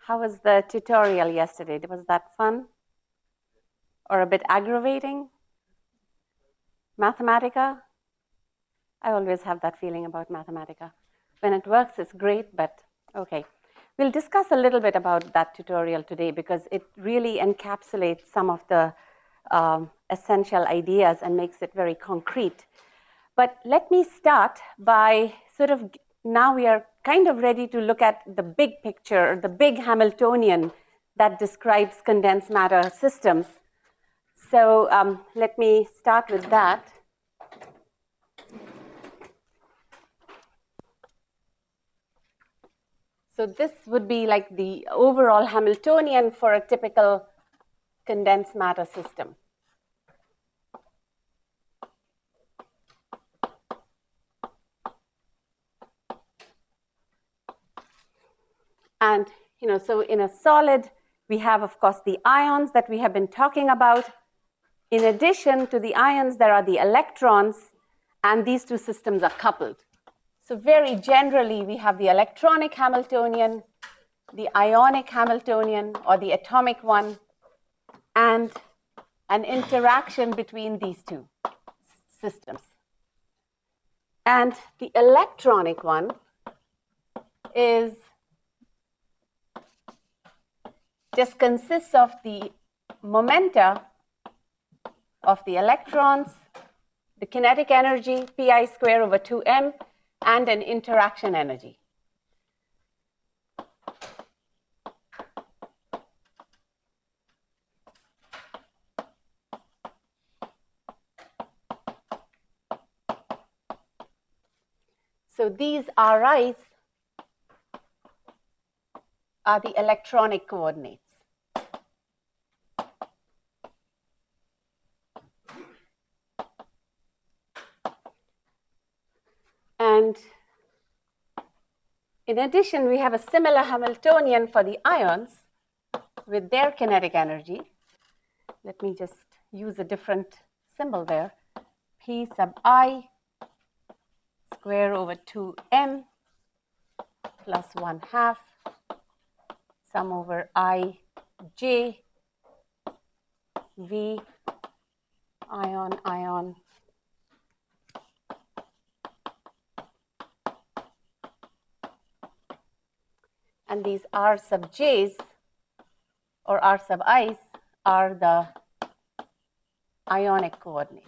How was the tutorial yesterday? Was that fun? Or a bit aggravating? Mathematica? I always have that feeling about Mathematica. When it works, it's great, but okay. We'll discuss a little bit about that tutorial today because it really encapsulates some of the essential ideas and makes it very concrete. But let me start by now we are kind of ready to look at the big picture, the big Hamiltonian that describes condensed matter systems. So let me start with that. So this would be like the overall Hamiltonian for a typical condensed matter system. And so in a solid, we have, of course, the ions that we have been talking about. In addition to the ions, there are the electrons, and these two systems are coupled. So very generally, we have the electronic Hamiltonian, the ionic Hamiltonian, or the atomic one, and an interaction between these two systems. And the electronic one just consists of the momenta of the electrons, the kinetic energy, pi square over 2m, and an interaction energy. So these Ri's are the electronic coordinates. And in addition, we have a similar Hamiltonian for the ions with their kinetic energy. Let me just use a different symbol there. P sub I square over 2m plus 1/2 sum over I j v ion ion and these R sub j's or R sub i's are the ionic coordinates.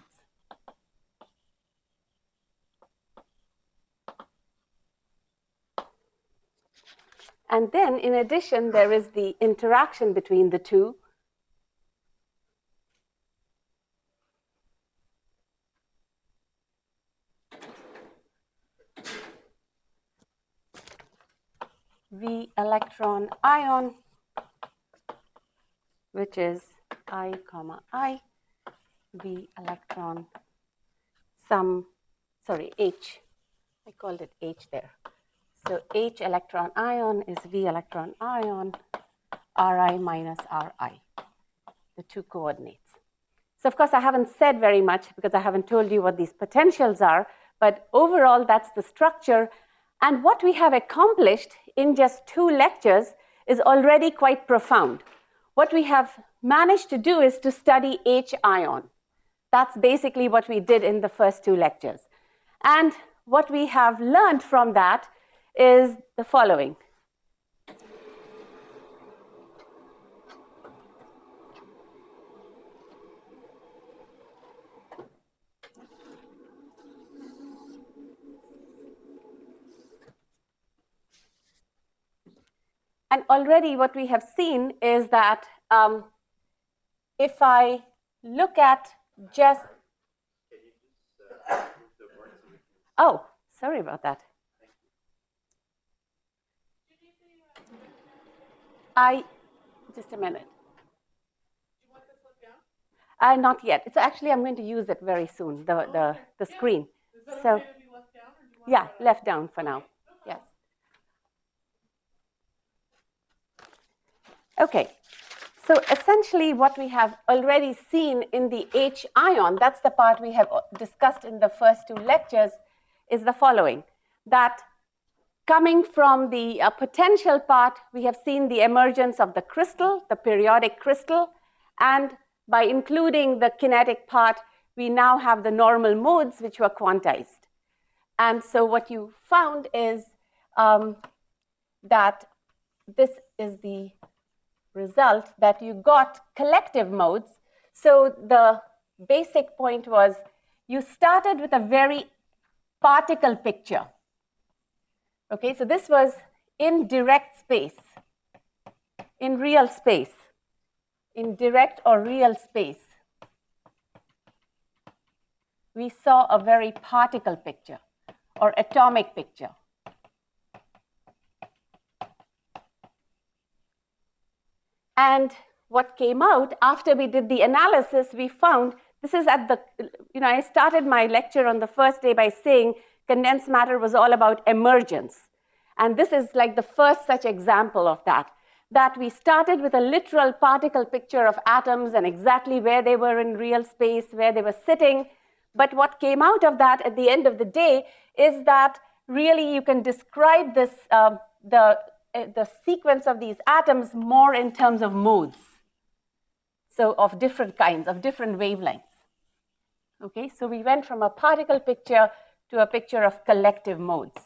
And then, in addition, there is the interaction between the two. V electron ion, which is I comma I, V electron H. I called it H there. So H electron ion is V electron ion, Ri minus Ri, the two coordinates. So of course, I haven't said very much because I haven't told you what these potentials are, but overall, that's the structure. And what we have accomplished in just 2 lectures is already quite profound. What we have managed to do is to study H ion. That's basically what we did in the first 2 lectures. And what we have learned from that is the following. And already what we have seen is that if I look at just... Oh, sorry about that. Just a minute. Do you want this left down? Not yet. It's actually, I'm going to use it very soon, the screen. Is that so, okay to be left down, or do you want yeah, left down for now. Yes. Okay. So essentially what we have already seen in the H ion, that's the part we have discussed in the first 2 lectures, is the following, that coming from the potential part, we have seen the emergence of the crystal, the periodic crystal, and by including the kinetic part, we now have the normal modes which were quantized. And so what you found is that this is the result, that you got collective modes. So the basic point was you started with a very particle picture. Okay, so this was in direct space, in real space, in direct or real space. We saw a very particle picture or atomic picture. And what came out after we did the analysis, we found this is at the, I started my lecture on the first day by saying condensed matter was all about emergence. And this is like the first such example of that we started with a literal particle picture of atoms and exactly where they were in real space, where they were sitting. But what came out of that at the end of the day is that really you can describe this, the sequence of these atoms more in terms of modes. So of different kinds, of different wavelengths. Okay, so we went from a particle picture to a picture of collective modes.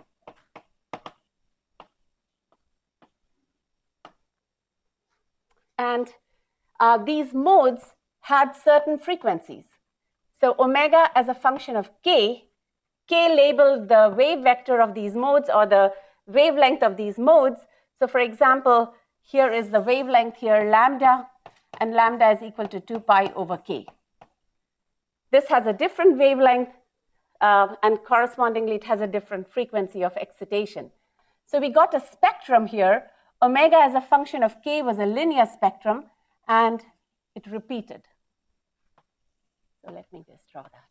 And these modes had certain frequencies. So omega as a function of k labeled the wave vector of these modes or the wavelength of these modes. So for example, here is the wavelength here, lambda, and lambda is equal to 2 pi over k. This has a different wavelength, and correspondingly it has a different frequency of excitation. So we got a spectrum here. Omega as a function of k was a linear spectrum, and it repeated. So let me just draw that.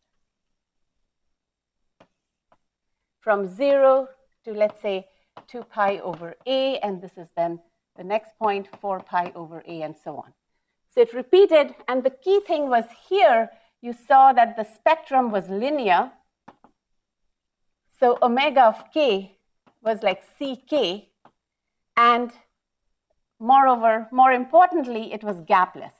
From 0 to, let's say, 2 pi over a, and this is then the next point, 4 pi over a, and so on. So it repeated, and the key thing was here, you saw that the spectrum was linear. So omega of k was like ck, and moreover, more importantly, it was gapless.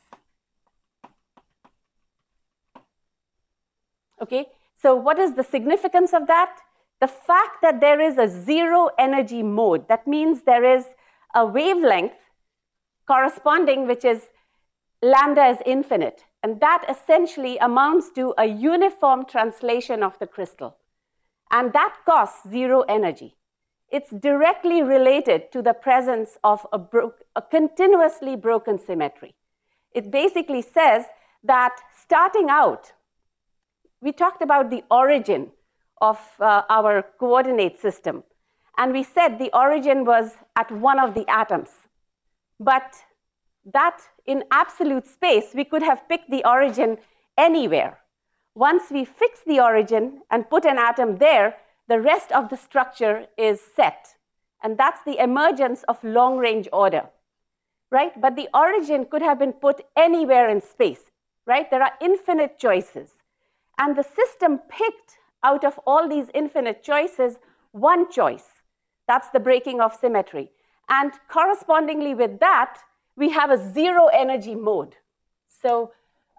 Okay, so what is the significance of that? The fact that there is a zero energy mode, that means there is a wavelength corresponding, which is lambda is infinite. And that essentially amounts to a uniform translation of the crystal. And that costs zero energy. It's directly related to the presence of a continuously broken symmetry. It basically says that starting out, we talked about the origin of our coordinate system. And we said the origin was at one of the atoms. But that in absolute space, we could have picked the origin anywhere. Once we fix the origin and put an atom there, the rest of the structure is set. And that's the emergence of long-range order, right? But the origin could have been put anywhere in space, right? There are infinite choices. And the system picked out of all these infinite choices, one choice. That's the breaking of symmetry. And correspondingly with that, we have a zero energy mode. So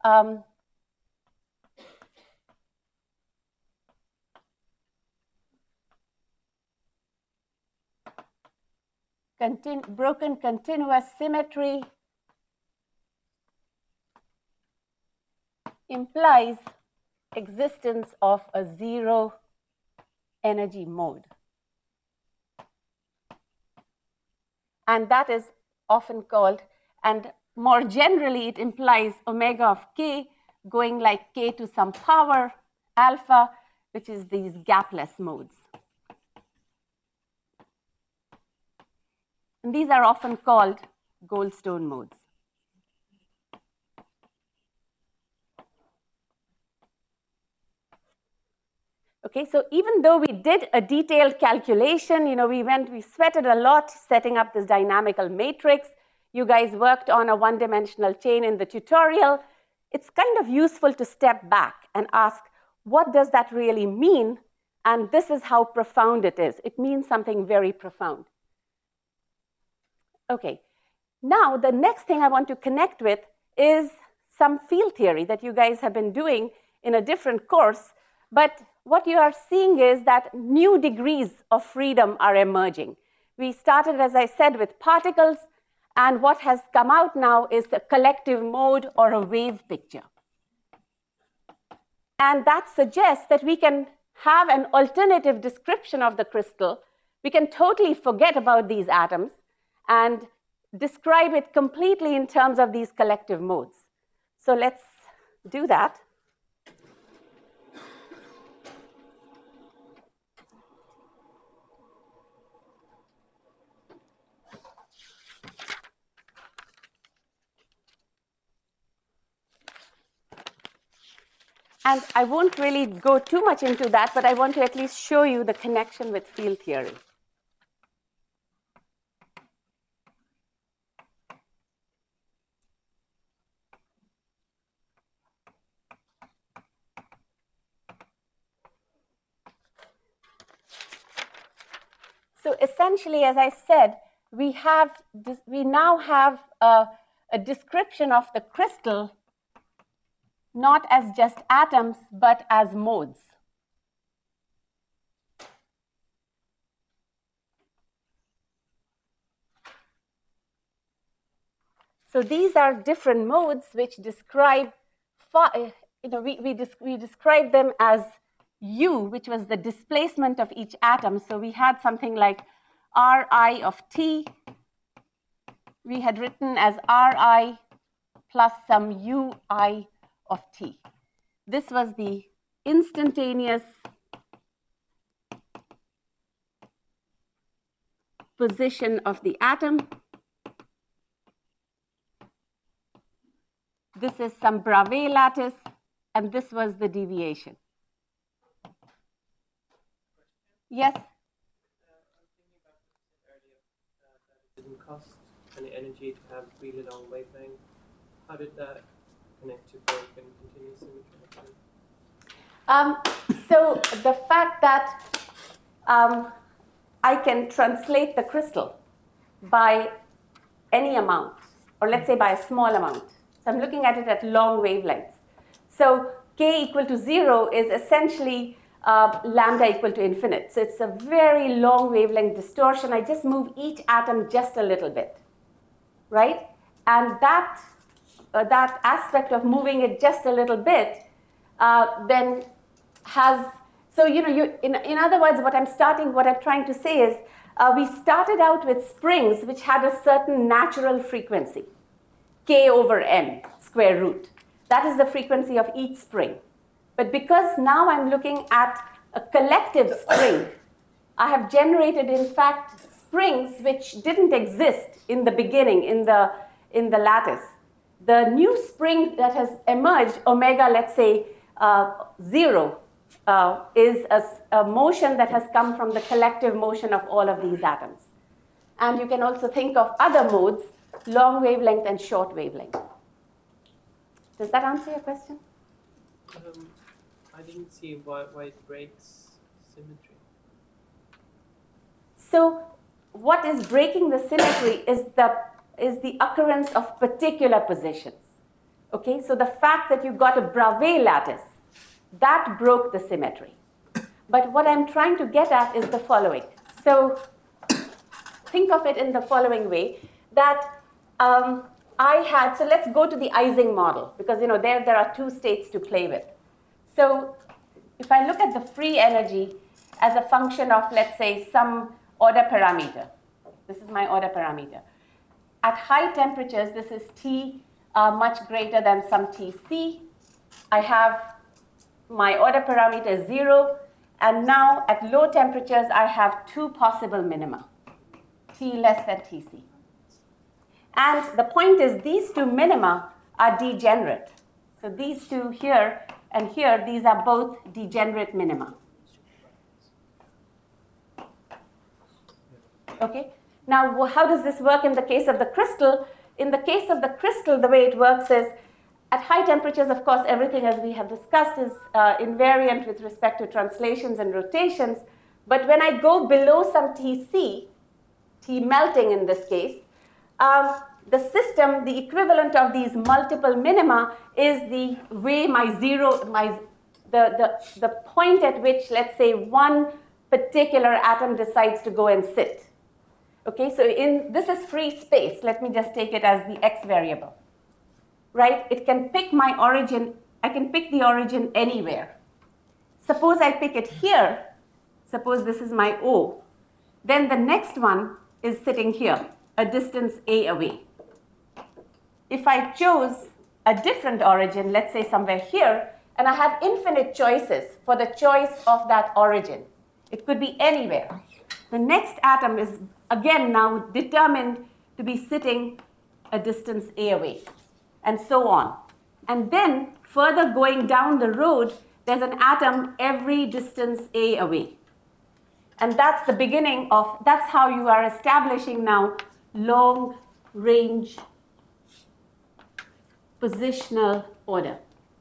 broken continuous symmetry implies existence of a zero energy mode. And that is often called, and more generally, it implies omega of k going like k to some power alpha, which is these gapless modes. And these are often called Goldstone modes. Okay, so even though we did a detailed calculation, we sweated a lot setting up this dynamical matrix. You guys worked on a one-dimensional chain in the tutorial. It's kind of useful to step back and ask, what does that really mean And this is how profound it is. It means something very profound. Okay, now the next thing I want to connect with is some field theory that you guys have been doing in a different course. But what you are seeing is that new degrees of freedom are emerging. We started, as I said, with particles, and what has come out now is a collective mode or a wave picture. And that suggests that we can have an alternative description of the crystal. We can totally forget about these atoms and describe it completely in terms of these collective modes. So let's do that. And I won't really go too much into that, but I want to at least show you the connection with field theory. So essentially, as I said, we now have a description of the crystal not as just atoms, but as modes. So these are different modes which describe, we describe them as U, which was the displacement of each atom. So we had something like Ri of T. We had written as Ri plus some Ui of T. This was the instantaneous position of the atom. This is some Bravais lattice, and this was the deviation. Yes? I'm thinking about what you said earlier, that it didn't cost any energy to have really long wavelength. How did that connect to break and continuous symmetry? So the fact that I can translate the crystal by any amount, or let's say by a small amount. So I'm looking at it at long wavelengths. So k equal to 0 is essentially lambda equal to infinite. So it's a very long wavelength distortion. I just move each atom just a little bit, right? And that aspect of moving it just a little bit then has, so in other words, what I'm trying to say is we started out with springs which had a certain natural frequency, k over n square root. That is the frequency of each spring. But because now I'm looking at a collective spring, I have generated, in fact, springs which didn't exist in the beginning, in the lattice. The new spring that has emerged, omega, let's say, 0, is a motion that has come from the collective motion of all of these atoms. And you can also think of other modes, long wavelength and short wavelength. Does that answer your question? I didn't see why it breaks symmetry. So what is breaking the symmetry is the occurrence of particular positions. Okay, so the fact that you got a Bravais lattice, that broke the symmetry. But what I'm trying to get at is the following. So think of it in the following way, that so let's go to the Ising model, because there are two states to play with. So if I look at the free energy as a function of, let's say, some order parameter, this is my order parameter. At high temperatures, this is T much greater than some Tc. I have my order parameter 0, and now at low temperatures, I have two possible minima, T less than Tc. And the point is, these two minima are degenerate. So these two here and here, these are both degenerate minima. Okay? Now, how does this work in the case of the crystal? In the case of the crystal, the way it works is, At high temperatures, of course, everything, as we have discussed, is invariant with respect to translations and rotations. But when I go below some Tc, T melting in this case, the system, the equivalent of these multiple minima, is the way the point at which, let's say, one particular atom decides to go and sit. Okay, so this is free space. Let me just take it as the x variable. Right? It can pick my origin. I can pick the origin anywhere. Suppose I pick it here. Suppose this is my O. Then the next one is sitting here, a distance a away. If I chose a different origin, let's say somewhere here, and I have infinite choices for the choice of that origin, it could be anywhere. The next atom is, again, now determined to be sitting a distance a away, and so on. And then, further going down the road, there's an atom every distance a away. And that's the beginning of, that's how you are establishing now long-range positional order.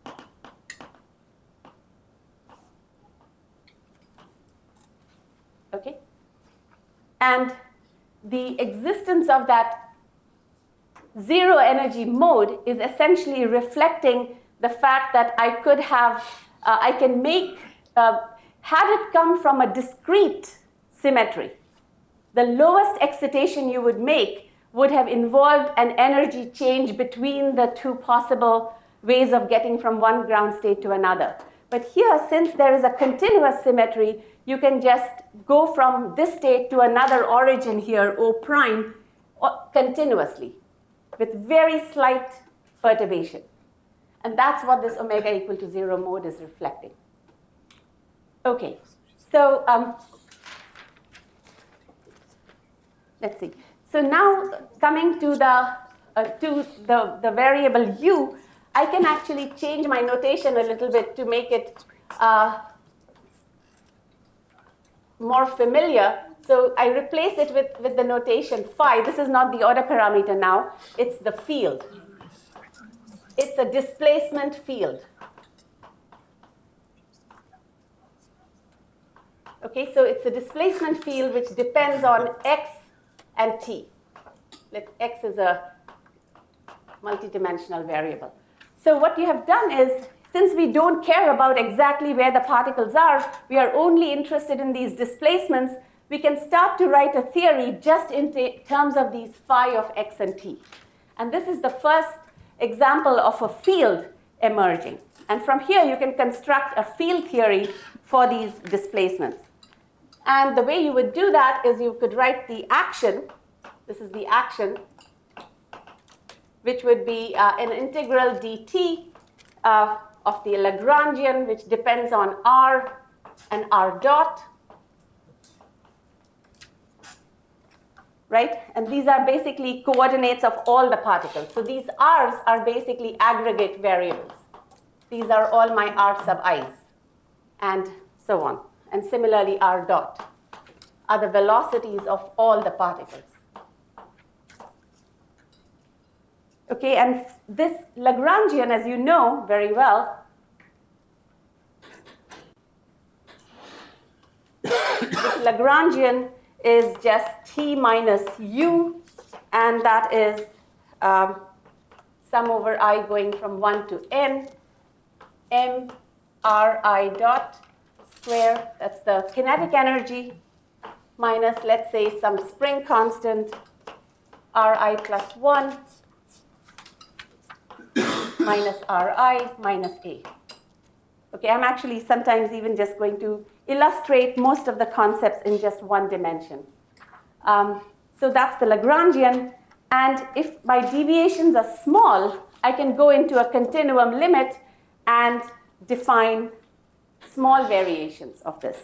Okay? And the existence of that zero energy mode is essentially reflecting the fact that I could have, I can make, had it come from a discrete symmetry, the lowest excitation you would make would have involved an energy change between the two possible ways of getting from one ground state to another. But here, since there is a continuous symmetry, you can just go from this state to another origin here, O prime, continuously, with very slight perturbation. And that's what this omega equal to 0 mode is reflecting. Okay, so let's see. So now coming to the variable u, I can actually change my notation a little bit to make it more familiar. So I replace it with the notation phi. This is not the order parameter now. It's the field. It's a displacement field. Okay, so it's a displacement field which depends on x and t. X is a multidimensional variable. So what you have done is, since we don't care about exactly where the particles are, we are only interested in these displacements, we can start to write a theory just in terms of these phi of x and t. And this is the first example of a field emerging. And from here, you can construct a field theory for these displacements. And the way you would do that is you could write the action. This is the action, which would be an integral dt of the Lagrangian, which depends on r and r dot. Right? And these are basically coordinates of all the particles. So these r's are basically aggregate variables. These are all my r sub i's, and so on. And similarly, r dot are the velocities of all the particles. Okay, and this Lagrangian, as you know very well, this Lagrangian is just t minus u, and that is sum over I going from 1 to n, m r I dot square, that's the kinetic energy, minus, let's say, some spring constant, Ri plus 1, minus Ri minus A. Okay, I'm actually sometimes even just going to illustrate most of the concepts in just one dimension. So that's the Lagrangian. And if my deviations are small, I can go into a continuum limit and define small variations of this.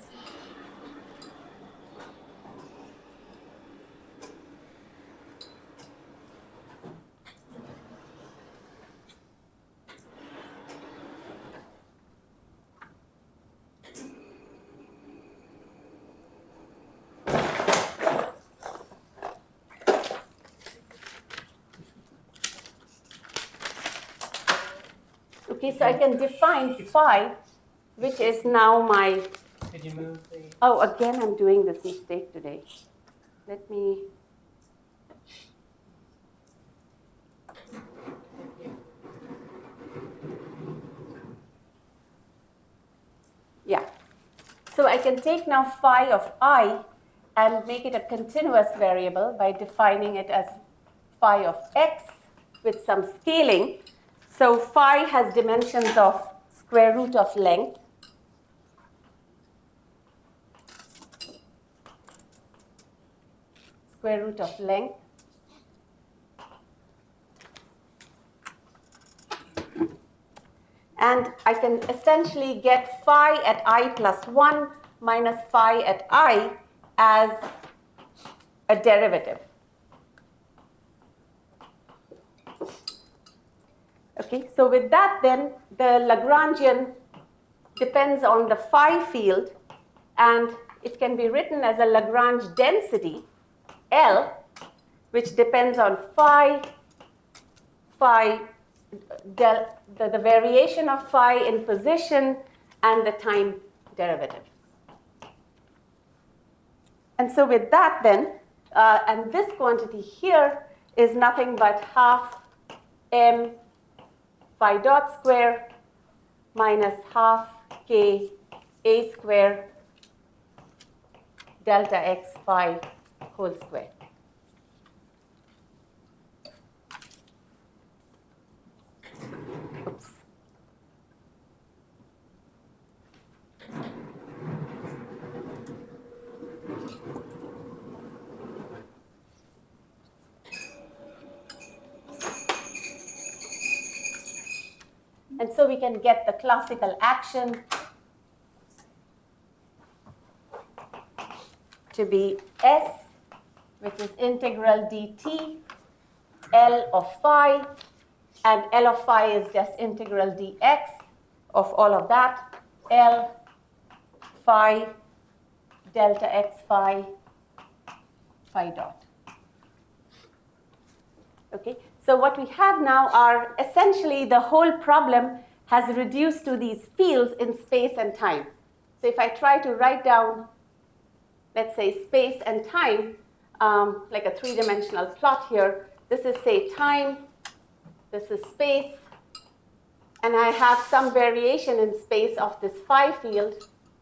Okay, so I can define phi, which is now my, Did you move the? oh, again, I'm doing this mistake today. Let me, yeah. So I can take now phi of I and make it a continuous variable by defining it as phi of x with some scaling. So phi has dimensions of square root of length. Square root of length. And I can essentially get phi at I plus 1 minus phi at I as a derivative. Okay, so with that then, the Lagrangian depends on the phi field, and it can be written as a Lagrange density, L, which depends on the variation of phi in position and the time derivative. And so with that then, and this quantity here is nothing but half m phi dot square minus half k a square delta x phi whole square. Oops. And so we can get the classical action to be S, which is integral dt, L of phi, and L of phi is just integral dx of all of that, L phi delta x phi dot. Okay, so what we have now are essentially the whole problem has reduced to these fields in space and time. So if I try to write down, let's say, space and time, like a three-dimensional plot here, this is, say, time, this is space, and I have some variation in space of this phi field,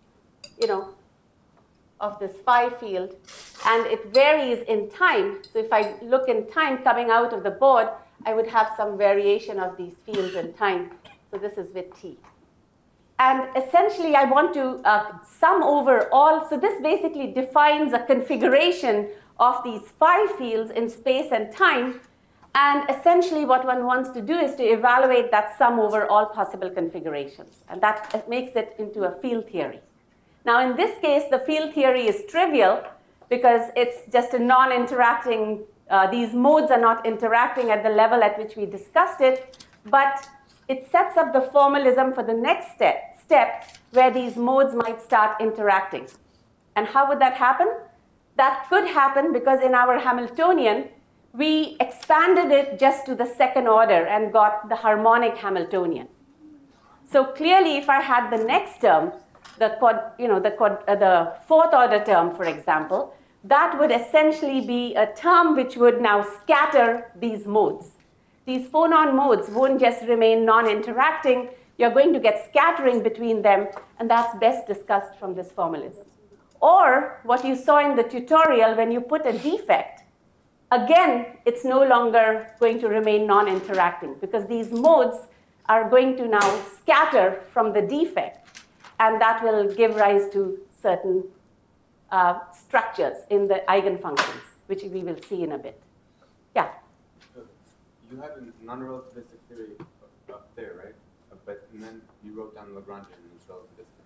of this phi field, and it varies in time. So if I look in time coming out of the board, I would have some variation of these fields in time. So this is with t. And essentially, I want to sum over all. So this basically defines a configuration of these phi fields in space and time. And essentially, what one wants to do is to evaluate that sum over all possible configurations. And that makes it into a field theory. Now, in this case, the field theory is trivial because it's just a non-interacting, these modes are not interacting at the level at which we discussed it, but it sets up the formalism for the next step where these modes might start interacting. And how would that happen? That could happen because in our Hamiltonian, we expanded it just to the second order and got the harmonic Hamiltonian. So clearly, if I had the next term, the fourth order term, for example, that would essentially be a term which would now scatter these modes. These phonon modes won't just remain non-interacting. You're going to get scattering between them, and that's best discussed from this formalism. Or what you saw in the tutorial, when you put a defect, again, it's no longer going to remain non-interacting because these modes are going to now scatter from the defect, and that will give rise to certain structures in the eigenfunctions, which we will see in a bit. Yeah? You had a non-relativistic theory up there, right? And then you wrote down Lagrangian and it's relativistic.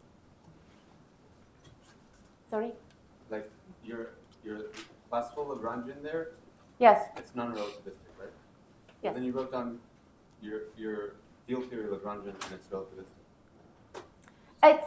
Sorry? Like your classical Lagrangian there? Yes. It's non-relativistic, right? Yes. And then you wrote down your field theory Lagrangian and it's relativistic. It's,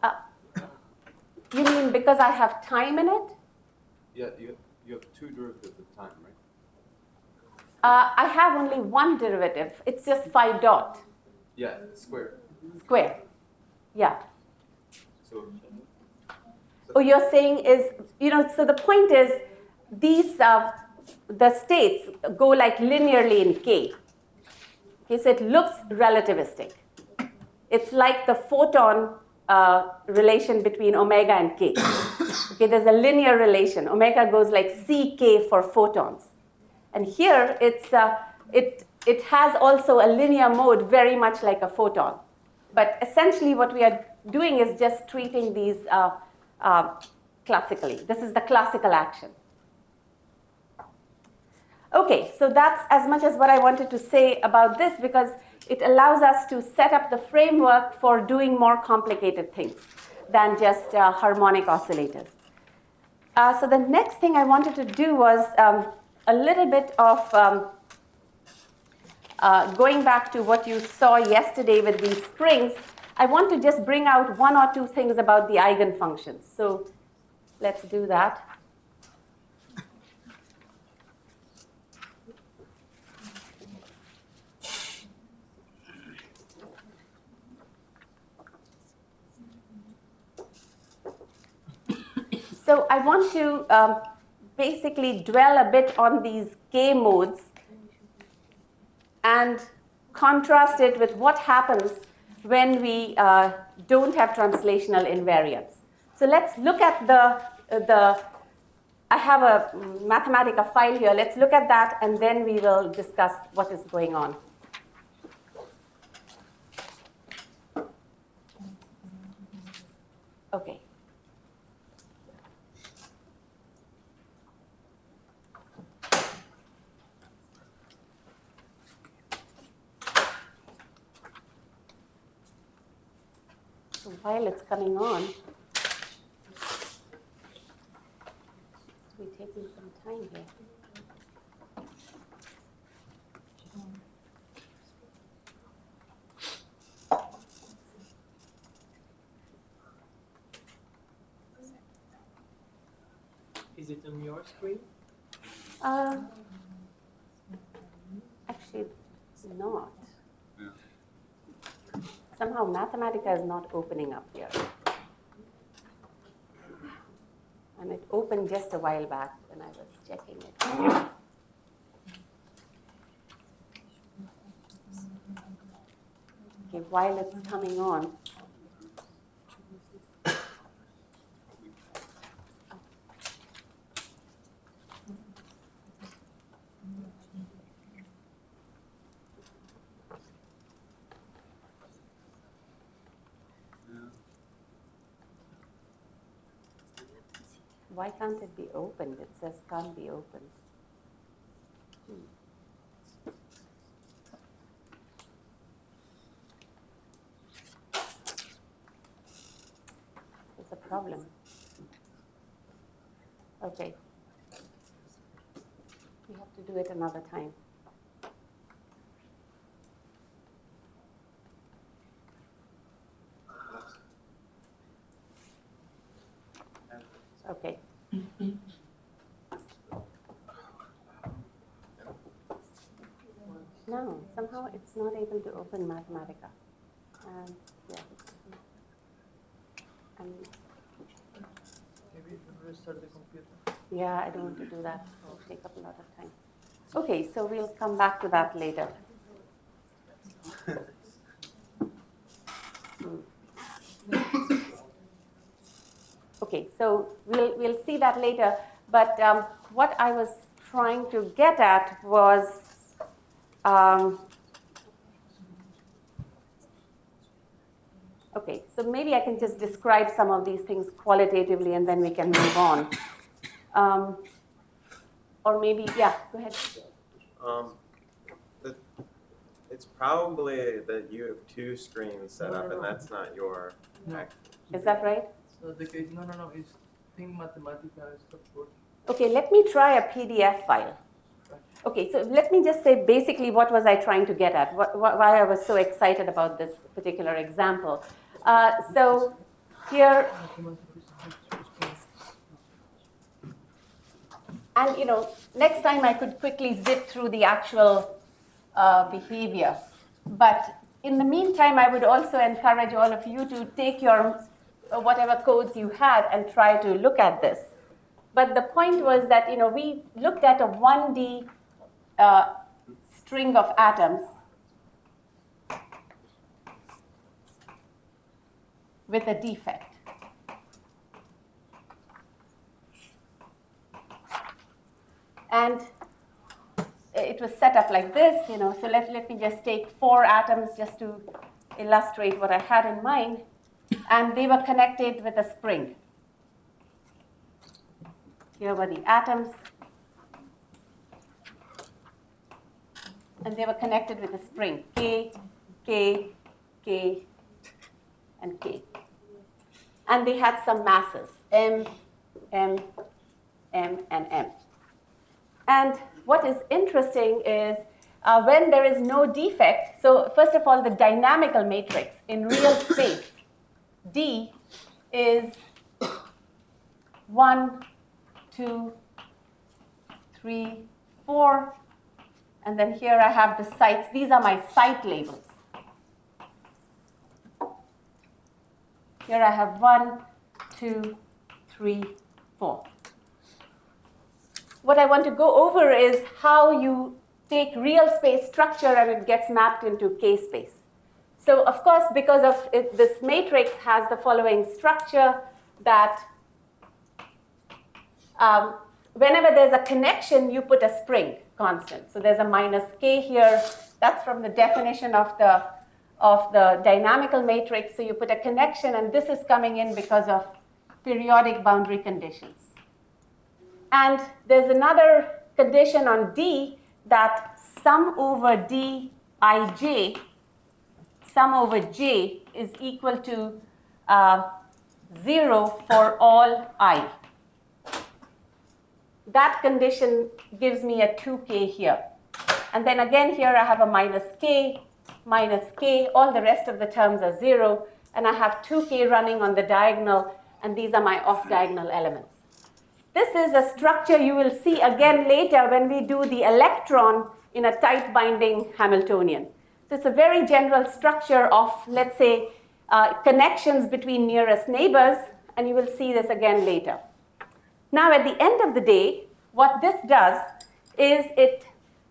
you mean because I have time in it? Yeah, you have two derivatives of time, right? I have only one derivative. It's just phi dot. Yeah, square. Square. Yeah. So Oh, you're saying is, so the point is these, the states go like linearly in K. Okay, so it looks relativistic. It's like the photon relation between omega and K. Okay, there's a linear relation. Omega goes like CK for photons. And here it has also a linear mode very much like a photon. But essentially what we are doing is just treating these classically. This is the classical action. Okay, so that's as much as what I wanted to say about this, because it allows us to set up the framework for doing more complicated things than just harmonic oscillators. So the next thing I wanted to do was a little bit of going back to what you saw yesterday with these strings. I want to just bring out one or two things about the eigenfunctions. So let's do that. So I want to basically dwell a bit on these K modes and contrast it with what happens when we don't have translational invariance. So let's look at I have a Mathematica file here. Let's look at that, and then we will discuss what is going on. Okay. So while it's coming on, we're taking some time here. Is it on your screen? Actually, it's not. Somehow Mathematica is not opening up here. And it opened just a while back when I was checking it. Okay, while it's coming on. Why can't it be opened? It says can't be opened. There's a problem. Okay. We have to do it another time. Okay. No, somehow it's not able to open Mathematica. And yeah. And Maybe you can restart the computer. yeah, I don't want to do that. It'll take up a lot of time. Okay, so we'll come back to that later. Okay, so we'll see that later. But what I was trying to get at was okay, so maybe I can just describe some of these things qualitatively, and then we can move on. Or maybe, yeah, go ahead. It's probably that you have two screens set up, and that's not your. No. Is that right? So the case, no, it's Think Mathematica is the code. Okay, let me try a PDF file. Okay, so let me just say basically what was I trying to get at, why I was so excited about this particular example. So here, and next time I could quickly zip through the actual behavior. But in the meantime, I would also encourage all of you to take your whatever codes you had and try to look at this. But the point was that we looked at a 1D string of atoms with a defect. And it was set up like this, so let me just take 4 atoms just to illustrate what I had in mind. And they were connected with a spring. Here were the atoms. And they were connected with a spring, K, K, K, and K. And they had some masses, M, M, M, and M. And what is interesting is when there is no defect, so first of all, the dynamical matrix in real space, D is 1, 2, 3, 4, and then here I have the sites. These are my site labels. Here I have 1, 2, 3, 4. What I want to go over is how you take real space structure and it gets mapped into K space. So of course, because of it, this matrix has the following structure that whenever there's a connection, you put a spring constant. So there's a minus K here. That's from the definition of the dynamical matrix. So you put a connection, and this is coming in because of periodic boundary conditions. And there's another condition on D that sum over Dij, sum over j, is equal to 0 for all I. That condition gives me a 2k here. And then again here I have a minus k, all the rest of the terms are 0, and I have 2k running on the diagonal, and these are my off-diagonal elements. This is a structure you will see again later when we do the electron in a tight binding Hamiltonian. So it's a very general structure of, let's say, connections between nearest neighbors, and you will see this again later. Now, at the end of the day, what this does is it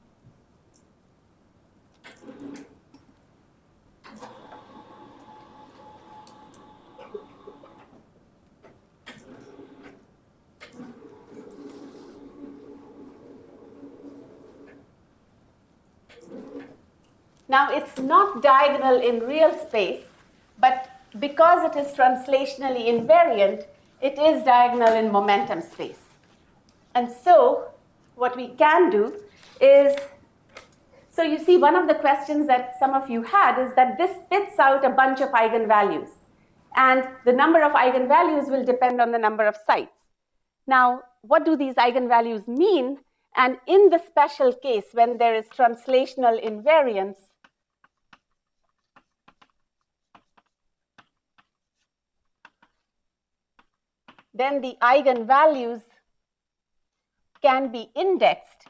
now, it's not diagonal in real space, but because it is translationally invariant, it is diagonal in momentum space. And so what we can do is, so you see one of the questions that some of you had is that this spits out a bunch of eigenvalues. And the number of eigenvalues will depend on the number of sites. Now, what do these eigenvalues mean? And in the special case, when there is translational invariance, then the eigenvalues can be indexed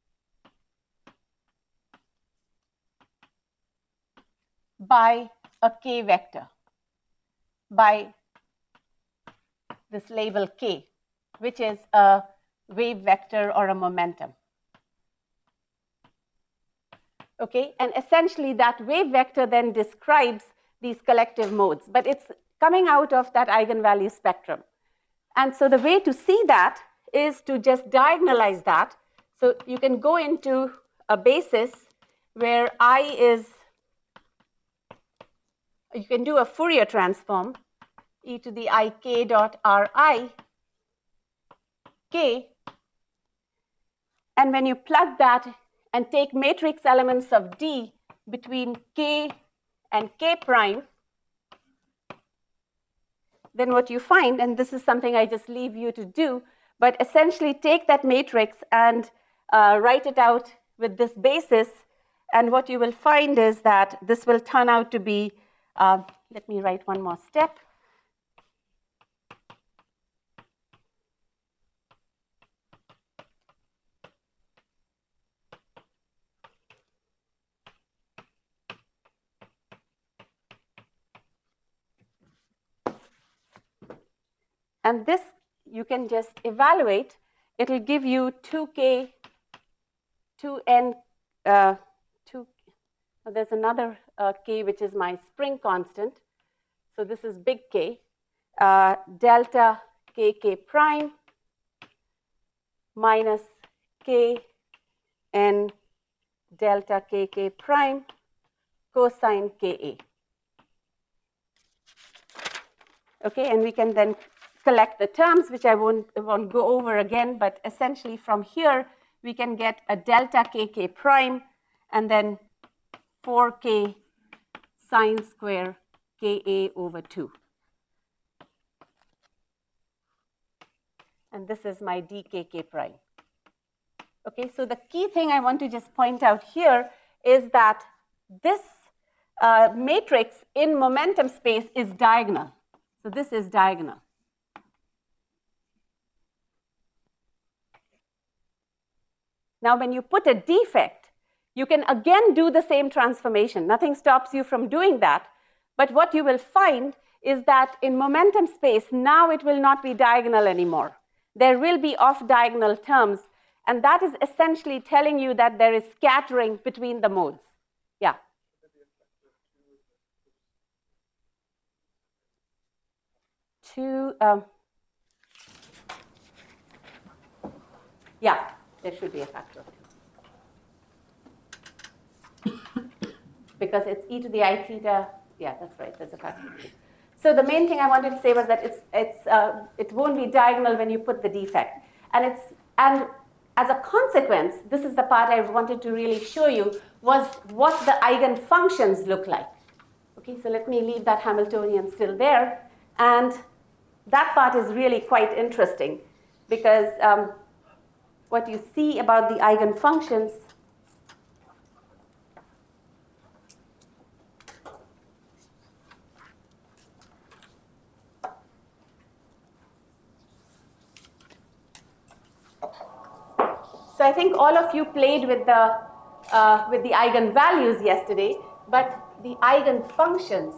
by a k vector, by this label k, which is a wave vector or a momentum. Okay, and essentially that wave vector then describes these collective modes, but it's coming out of that eigenvalue spectrum. And so the way to see that is to just diagonalize that. So you can go into a basis where I is, you can do a Fourier transform, e to the I k dot ri k. And when you plug that and take matrix elements of D between k and k prime, then what you find, and this is something I just leave you to do, but essentially take that matrix and write it out with this basis, and what you will find is that this will turn out to be, let me write one more step. And this you can just evaluate. It'll give you 2k, 2n, there's another k, which is my spring constant. So this is big K, delta kk prime minus k n delta kk prime cosine ka. Okay, and we can then collect the terms, which I won't go over again, but essentially from here, we can get a delta kk prime and then 4k sine square ka over 2. And this is my dkk prime. Okay, so the key thing I want to just point out here is that this matrix in momentum space is diagonal. So this is diagonal. Now, when you put a defect, you can again do the same transformation. Nothing stops you from doing that. But what you will find is that in momentum space, now it will not be diagonal anymore. There will be off-diagonal terms. And that is essentially telling you that there is scattering between the modes. Yeah. Yeah, there should be a factor of 2. Because it's e to the I theta. Yeah, that's right. There's a factor of 2. So the main thing I wanted to say was that it won't be diagonal when you put the defect. And as a consequence, this is the part I wanted to really show you, was what the eigenfunctions look like. Okay, so let me leave that Hamiltonian still there. And that part is really quite interesting because what you see about the eigenfunctions So I think all of you played with the eigenvalues yesterday, but the eigenfunctions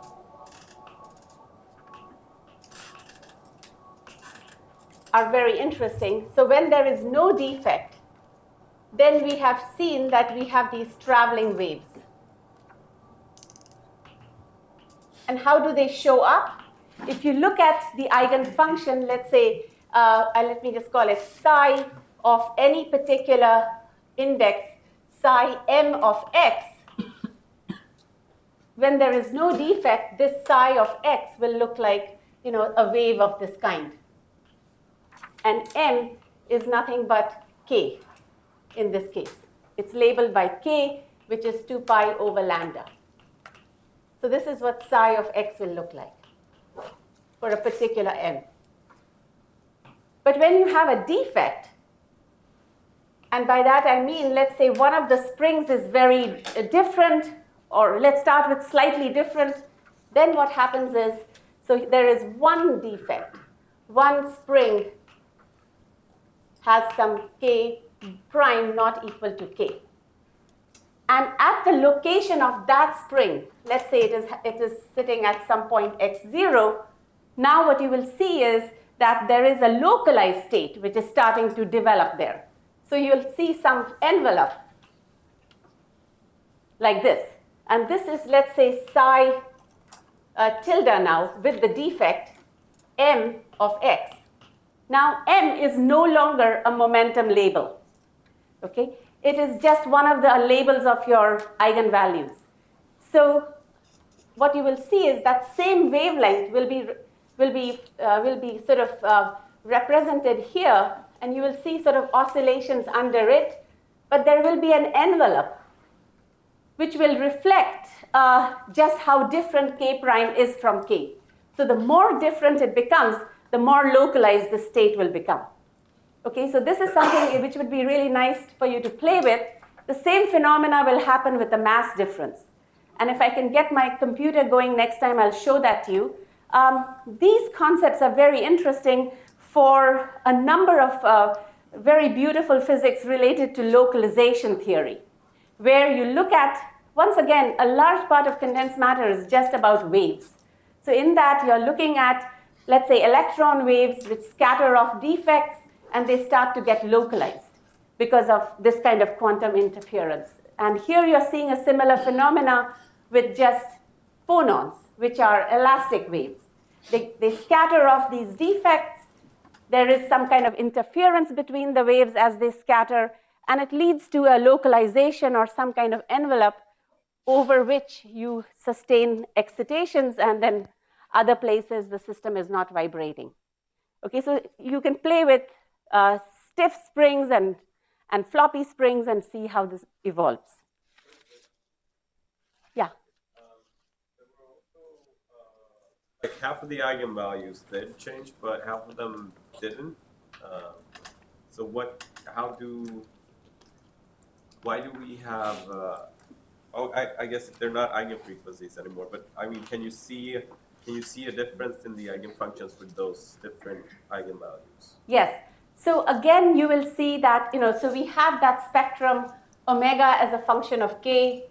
are very interesting. So when there is no defect, then we have seen that we have these traveling waves. And how do they show up? If you look at the eigenfunction, let's say, let me just call it psi of any particular index, psi m of x, when there is no defect, this psi of x will look like, a wave of this kind. And m is nothing but k in this case. It's labeled by k, which is 2 pi over lambda. So this is what psi of x will look like for a particular m. But when you have a defect, and by that I mean, let's say one of the springs is very different, or let's start with slightly different, then what happens is, so there is one defect. One spring has some k prime not equal to k. And at the location of that spring, let's say it is sitting at some point x0, now what you will see is that there is a localized state which is starting to develop there. So you'll see some envelope like this. And this is, let's say, psi tilde now with the defect m of x. Now, m is no longer a momentum label. Okay? It is just one of the labels of your eigenvalues. So what you will see is that same wavelength will be sort of represented here, and you will see sort of oscillations under it, but there will be an envelope which will reflect just how different k prime is from k. So the more different it becomes, the more localized the state will become. Okay, so this is something which would be really nice for you to play with. The same phenomena will happen with the mass difference. And if I can get my computer going next time, I'll show that to you. These concepts are very interesting for a number of very beautiful physics related to localization theory, where you look at, once again, a large part of condensed matter is just about waves. So in that, you're looking at let's say, electron waves which scatter off defects, and they start to get localized because of this kind of quantum interference. And here you're seeing a similar phenomena with just phonons, which are elastic waves. They scatter off these defects. There is some kind of interference between the waves as they scatter, and it leads to a localization or some kind of envelope over which you sustain excitations, and then other places the system is not vibrating. Okay, so you can play with stiff springs and floppy springs and see how this evolves. Yeah. Like half of the eigenvalues did change, but half of them didn't. So why do we have, I guess they're not eigenfrequencies anymore, but I mean, can you see a difference in the eigenfunctions with those different eigenvalues? Yes. So again, you will see that, so we have that spectrum omega as a function of k.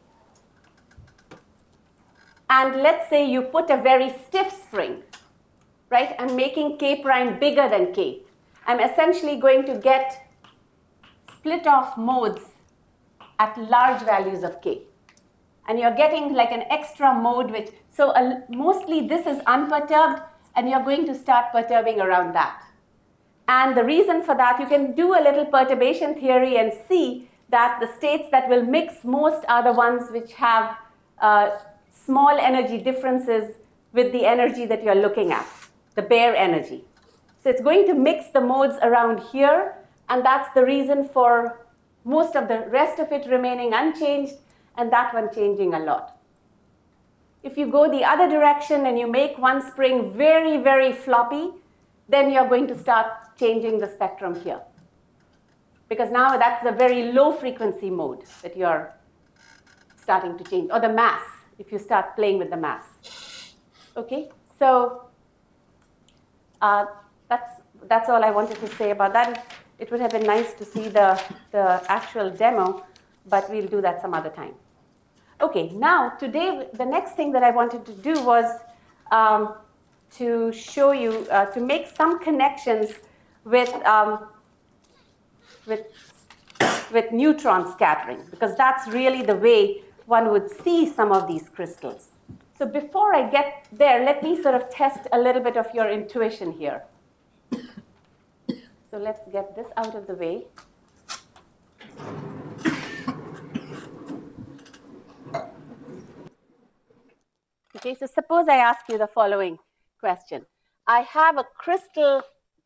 And let's say you put a very stiff spring, right? I'm making k prime bigger than k. I'm essentially going to get split off modes at large values of k. And you're getting like an extra mode, mostly this is unperturbed, and you're going to start perturbing around that. And the reason for that, you can do a little perturbation theory and see that the states that will mix most are the ones which have small energy differences with the energy that you're looking at, the bare energy. So it's going to mix the modes around here, and that's the reason for most of the rest of it remaining unchanged, and that one changing a lot. If you go the other direction and you make one spring very, very floppy, then you're going to start changing the spectrum here. Because now that's a very low frequency mode that you're starting to change, or the mass, if you start playing with the mass. Okay, so that's all I wanted to say about that. It would have been nice to see the actual demo, but we'll do that some other time. Okay, now today, the next thing that I wanted to do was to show you, to make some connections with neutron scattering, because that's really the way one would see some of these crystals. So before I get there, let me sort of test a little bit of your intuition here. So let's get this out of the way. Okay, so suppose I ask you the following question. I have a crystal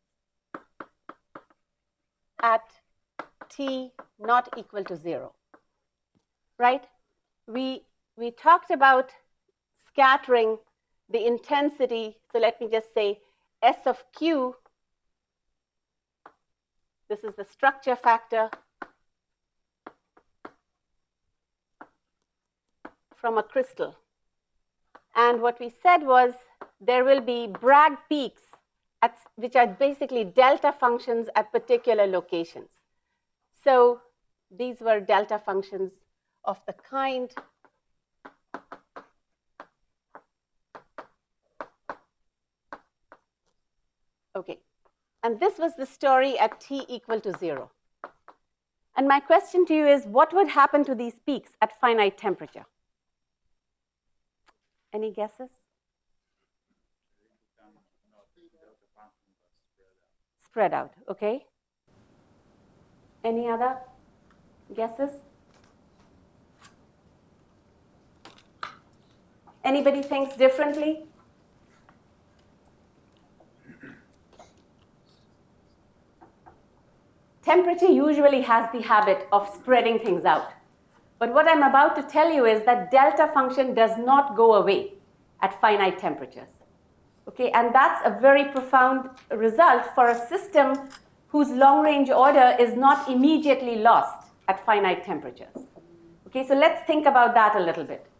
at t not equal to 0, right? We talked about scattering the intensity. So let me just say S of Q. This is the structure factor from a crystal. And what we said was there will be Bragg peaks, which are basically delta functions at particular locations. So these were delta functions of the kind okay. And this was the story at t equal to 0. And my question to you is, what would happen to these peaks at finite temperature? Any guesses? Spread out, okay. Any other guesses? Anybody thinks differently? Temperature usually has the habit of spreading things out. But what I'm about to tell you is that delta function does not go away at finite temperatures. Okay, and that's a very profound result for a system whose long-range order is not immediately lost at finite temperatures. Okay, so let's think about that a little bit.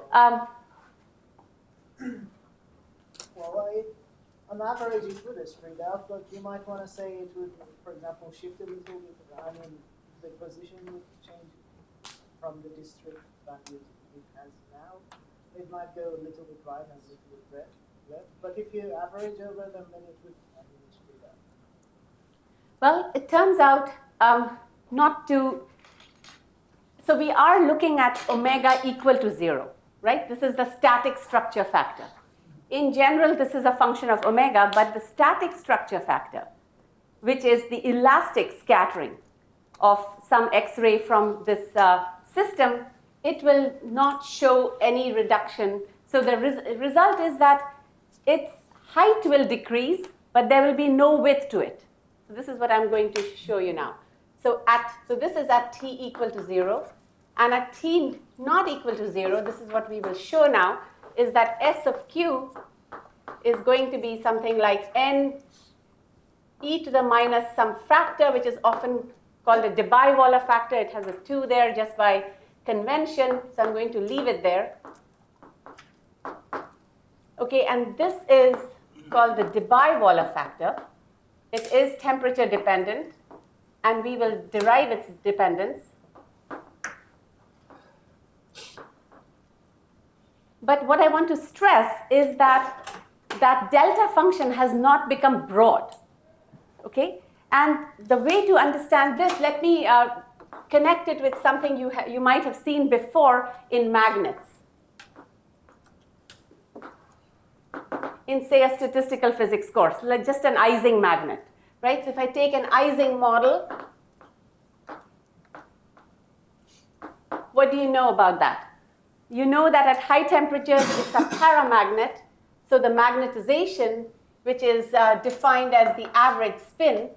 On average, it would have spread out, but you might want to say it would, for example, shift a little bit. I mean, the position would change from the district values it has now. It might go a little bit right and a little bit red. left. But if you average over them, then it would spread out. Well, it turns out not to. So we are looking at omega equal to 0, right? This is the static structure factor. In general, this is a function of omega, but the static structure factor, which is the elastic scattering of some X-ray from this system, it will not show any reduction. So the result is that its height will decrease, but there will be no width to it. So this is what I'm going to show you now. So this is at t equal to 0. And at t not equal to 0, this is what we will show now, is that S of q is going to be something like n e to the minus some factor, which is often called a Debye-Waller factor. It has a 2 there just by convention, so I'm going to leave it there. Okay, and this is called the Debye-Waller factor. It is temperature dependent, and we will derive its dependence. But what I want to stress is that that delta function has not become broad. Okay? And the way to understand this, let me connect it with something you might have seen before in magnets. In, say, a statistical physics course, like just an Ising magnet, right? So if I take an Ising model, what do you know about that? You know that at high temperatures, it's a paramagnet. So the magnetization, which is defined as the average spin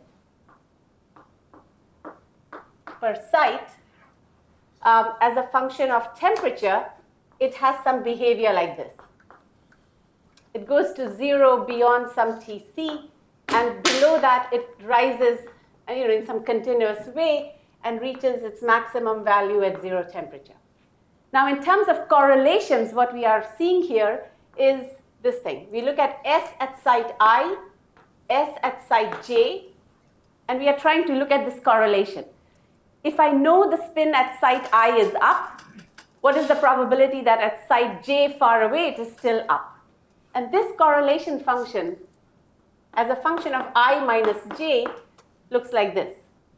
per site, as a function of temperature, it has some behavior like this. It goes to 0 beyond some Tc, and below that it rises in some continuous way and reaches its maximum value at 0 temperature. Now, in terms of correlations, what we are seeing here is this thing. We look at S at site I, S at site J, and we are trying to look at this correlation. If I know the spin at site I is up, what is the probability that at site J far away it is still up? And this correlation function, as a function of I minus J, looks like this.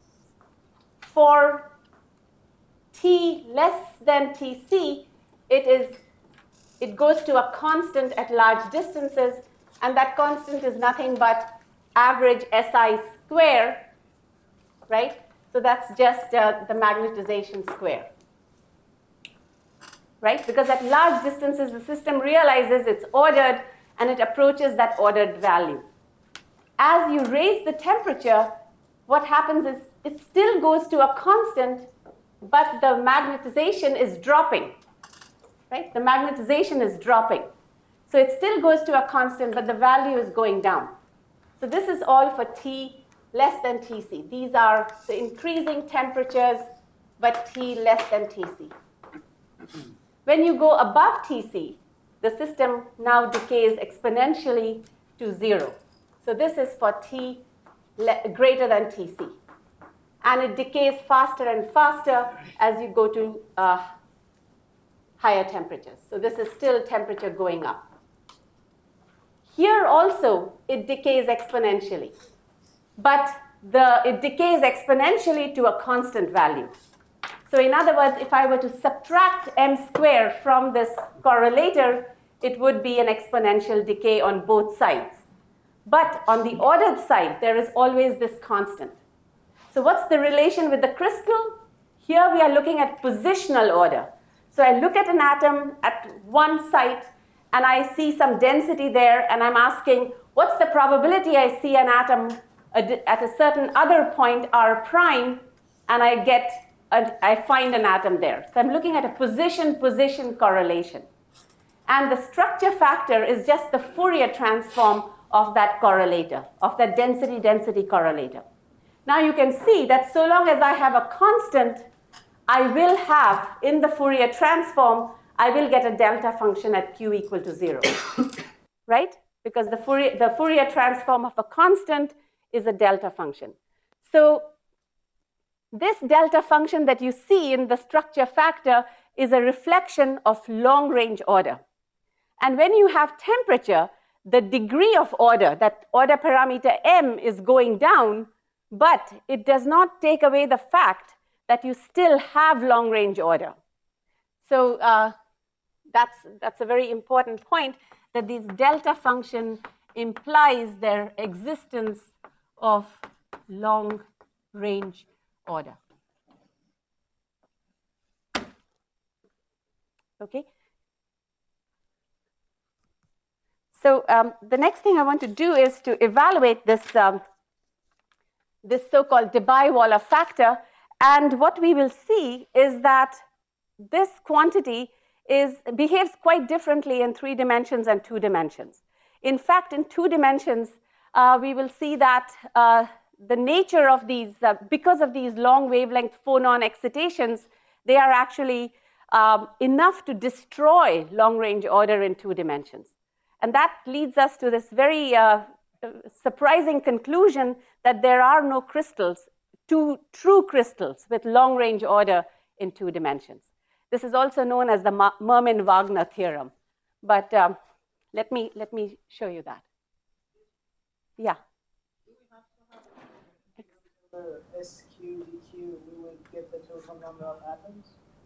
For T less than Tc, it goes to a constant at large distances, and that constant is nothing but average SI square, right? So that's just the magnetization square, right? Because at large distances, the system realizes it's ordered, and it approaches that ordered value. As you raise the temperature, what happens is it still goes to a constant, but the magnetization is dropping, right? The magnetization is dropping. So it still goes to a constant, but the value is going down. So this is all for T less than Tc. These are the increasing temperatures, but T less than Tc. When you go above Tc, the system now decays exponentially to 0. So this is for T greater than Tc. And it decays faster and faster as you go to higher temperatures. So this is still temperature going up. Here also, it decays exponentially. But it decays exponentially to a constant value. So in other words, if I were to subtract m squared from this correlator, it would be an exponential decay on both sides. But on the ordered side, there is always this constant. So what's the relation with the crystal? Here we are looking at positional order. So I look at an atom at one site, and I see some density there, and I'm asking, what's the probability I see an atom at a certain other point, r prime, and I find an atom there. So I'm looking at a position-position correlation. And the structure factor is just the Fourier transform of that correlator, of that density-density correlator. Now you can see that so long as I have a constant, I will have, in the Fourier transform, I will get a delta function at q equal to 0, right? Because the Fourier transform of a constant is a delta function. So this delta function that you see in the structure factor is a reflection of long-range order. And when you have temperature, the degree of order, that order parameter m is going down, but it does not take away the fact that you still have long-range order. So that's a very important point, that this delta function implies their existence of long-range order. Okay. So the next thing I want to do is to evaluate this, this so-called Debye-Waller factor. And what we will see is that this quantity behaves quite differently in 3 dimensions and 2 dimensions. In fact, in 2 dimensions, we will see that the nature of these, because of these long wavelength phonon excitations, they are actually enough to destroy long-range order in 2 dimensions. And that leads us to this very surprising conclusion that there are no crystals, true crystals with long-range order in 2 dimensions. This is also known as the Mermin-Wagner theorem. But let me show you that. Yeah. The SQ, DQ, we would get the total number of atoms.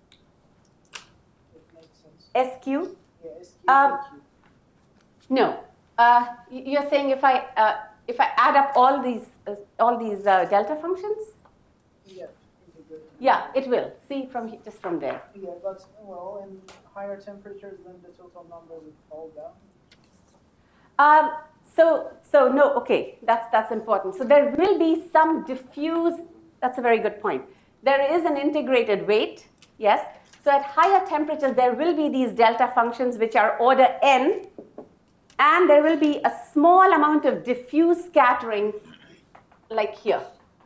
It makes sense. SQ? Yeah, SQ, DQ. No. You're saying if I add up all these delta functions? Yeah. Yeah, it will. See just from there. Yeah, but well, in higher temperatures, then the total number would fall down. So no, okay, that's important. So there will be some diffuse. That's a very good point. There is an integrated weight, yes. So at higher temperatures, there will be these delta functions which are order n, and there will be a small amount of diffuse scattering, like here.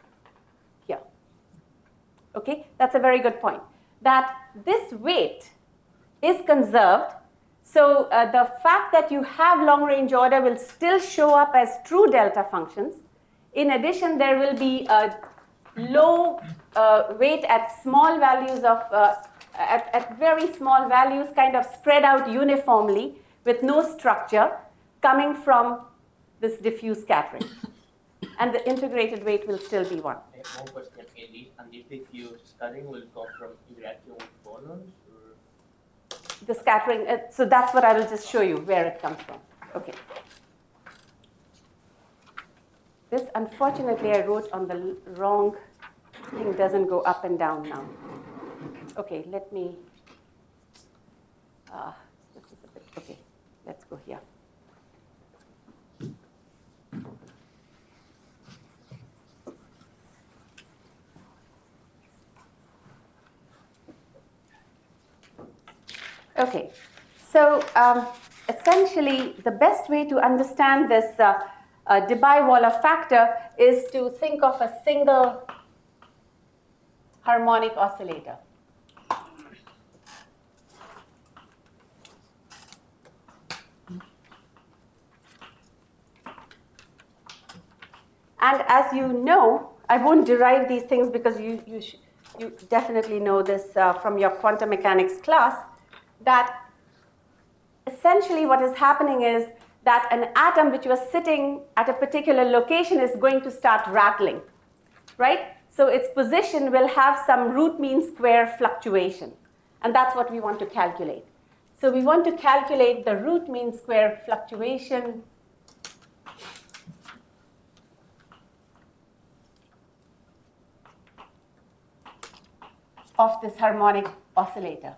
Okay, that's a very good point. That this weight is conserved, so the fact that you have long-range order will still show up as true delta functions. In addition, there will be a low weight at small values of, at very small values, kind of spread out uniformly with no structure coming from this diffuse scattering. And the integrated weight will still be 1. One question, and this diffuse scattering will come from interaction with phonons? Or? The scattering, so that's what I will just show you where it comes from. Okay. This, unfortunately, I wrote on the wrong thing, doesn't go up and down now. Okay, let me, this is a bit, okay, let's go here. Okay, so essentially the best way to understand this Debye-Waller factor is to think of a single harmonic oscillator. And as you know, I won't derive these things because you definitely know this from your quantum mechanics class, that essentially what is happening is that an atom which was sitting at a particular location is going to start rattling, right? So its position will have some root mean square fluctuation, and that's what we want to calculate. So we want to calculate the root mean square fluctuation of this harmonic oscillator.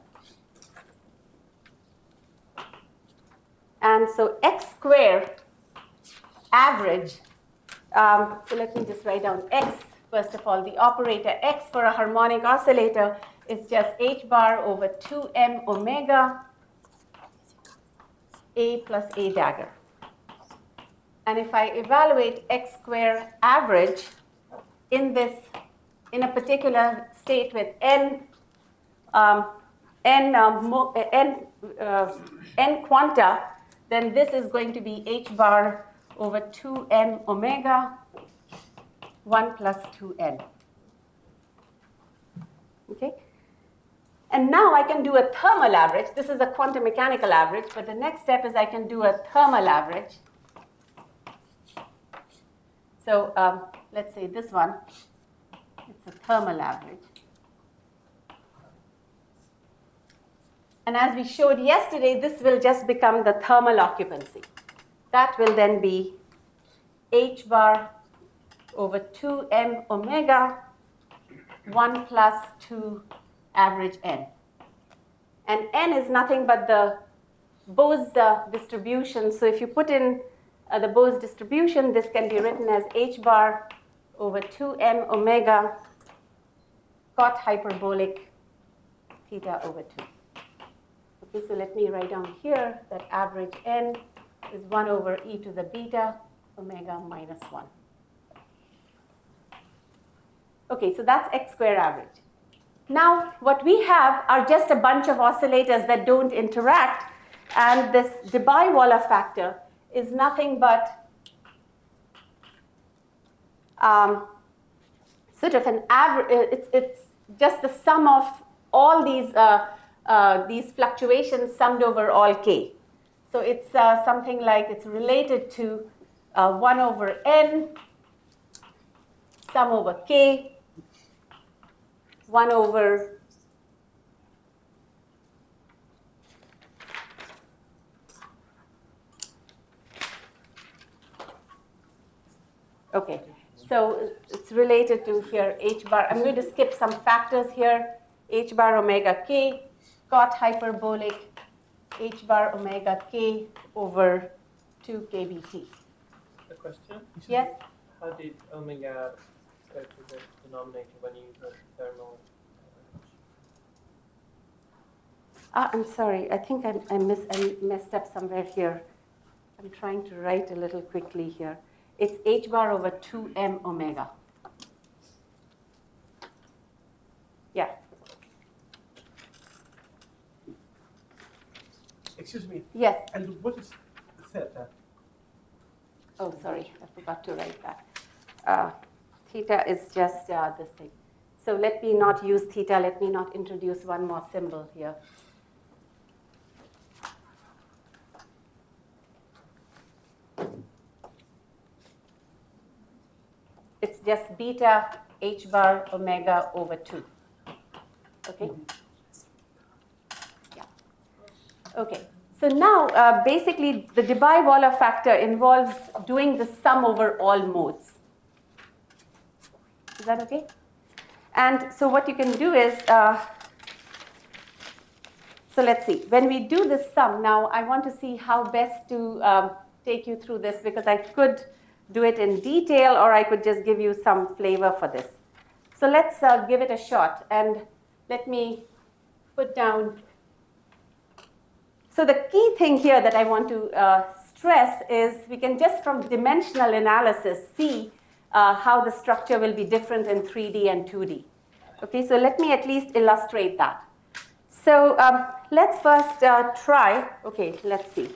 And so x square average, so let me just write down x, first of all, the operator x for a harmonic oscillator is just h bar over 2m omega a plus a dagger. And if I evaluate x square average in a particular state with n quanta, then this is going to be h bar over 2m omega 1 plus 2n. Okay? And now I can do a thermal average. This is a quantum mechanical average, but the next step is I can do a thermal average. So let's say this one, it's a thermal average. And as we showed yesterday, this will just become the thermal occupancy. That will then be h bar over 2m omega 1 plus 2 average n. And n is nothing but the Bose distribution. So if you put in the Bose distribution, this can be written as h bar over 2m omega cot hyperbolic theta over 2. Okay, so let me write down here that average n is 1 over e to the beta omega minus 1. Okay, so that's x square average. Now, what we have are just a bunch of oscillators that don't interact, and this Debye-Waller factor is nothing but sort of an average. It's just the sum of all these fluctuations summed over all k. So it's something like it's related to 1 over n sum over k, 1 over okay, so it's related to here h bar. I'm going to skip some factors here. H bar omega k cot hyperbolic h bar omega k over 2 kBT. A question? Yes? How did omega go to the denominator when you wrote thermal average? I'm sorry. I think I messed up somewhere here. I'm trying to write a little quickly here. It's h bar over 2m omega. Yeah. Excuse me, Yes. and what is theta? Oh, sorry. I forgot to write that. Theta is just this thing. So let me not use theta. Let me not introduce one more symbol here. It's just beta h bar omega over 2. Okay? Yeah. Okay. So now, basically, the Debye-Waller factor involves doing the sum over all modes. Is that okay? And so what you can do is, so let's see. When we do this sum, now I want to see how best to take you through this, because I could do it in detail, or I could just give you some flavor for this. So let's give it a shot, and let me put down. So the key thing here that I want to stress is we can just from dimensional analysis see how the structure will be different in 3D and 2D. Okay, so let me at least illustrate that. So let's first try, okay, let's see.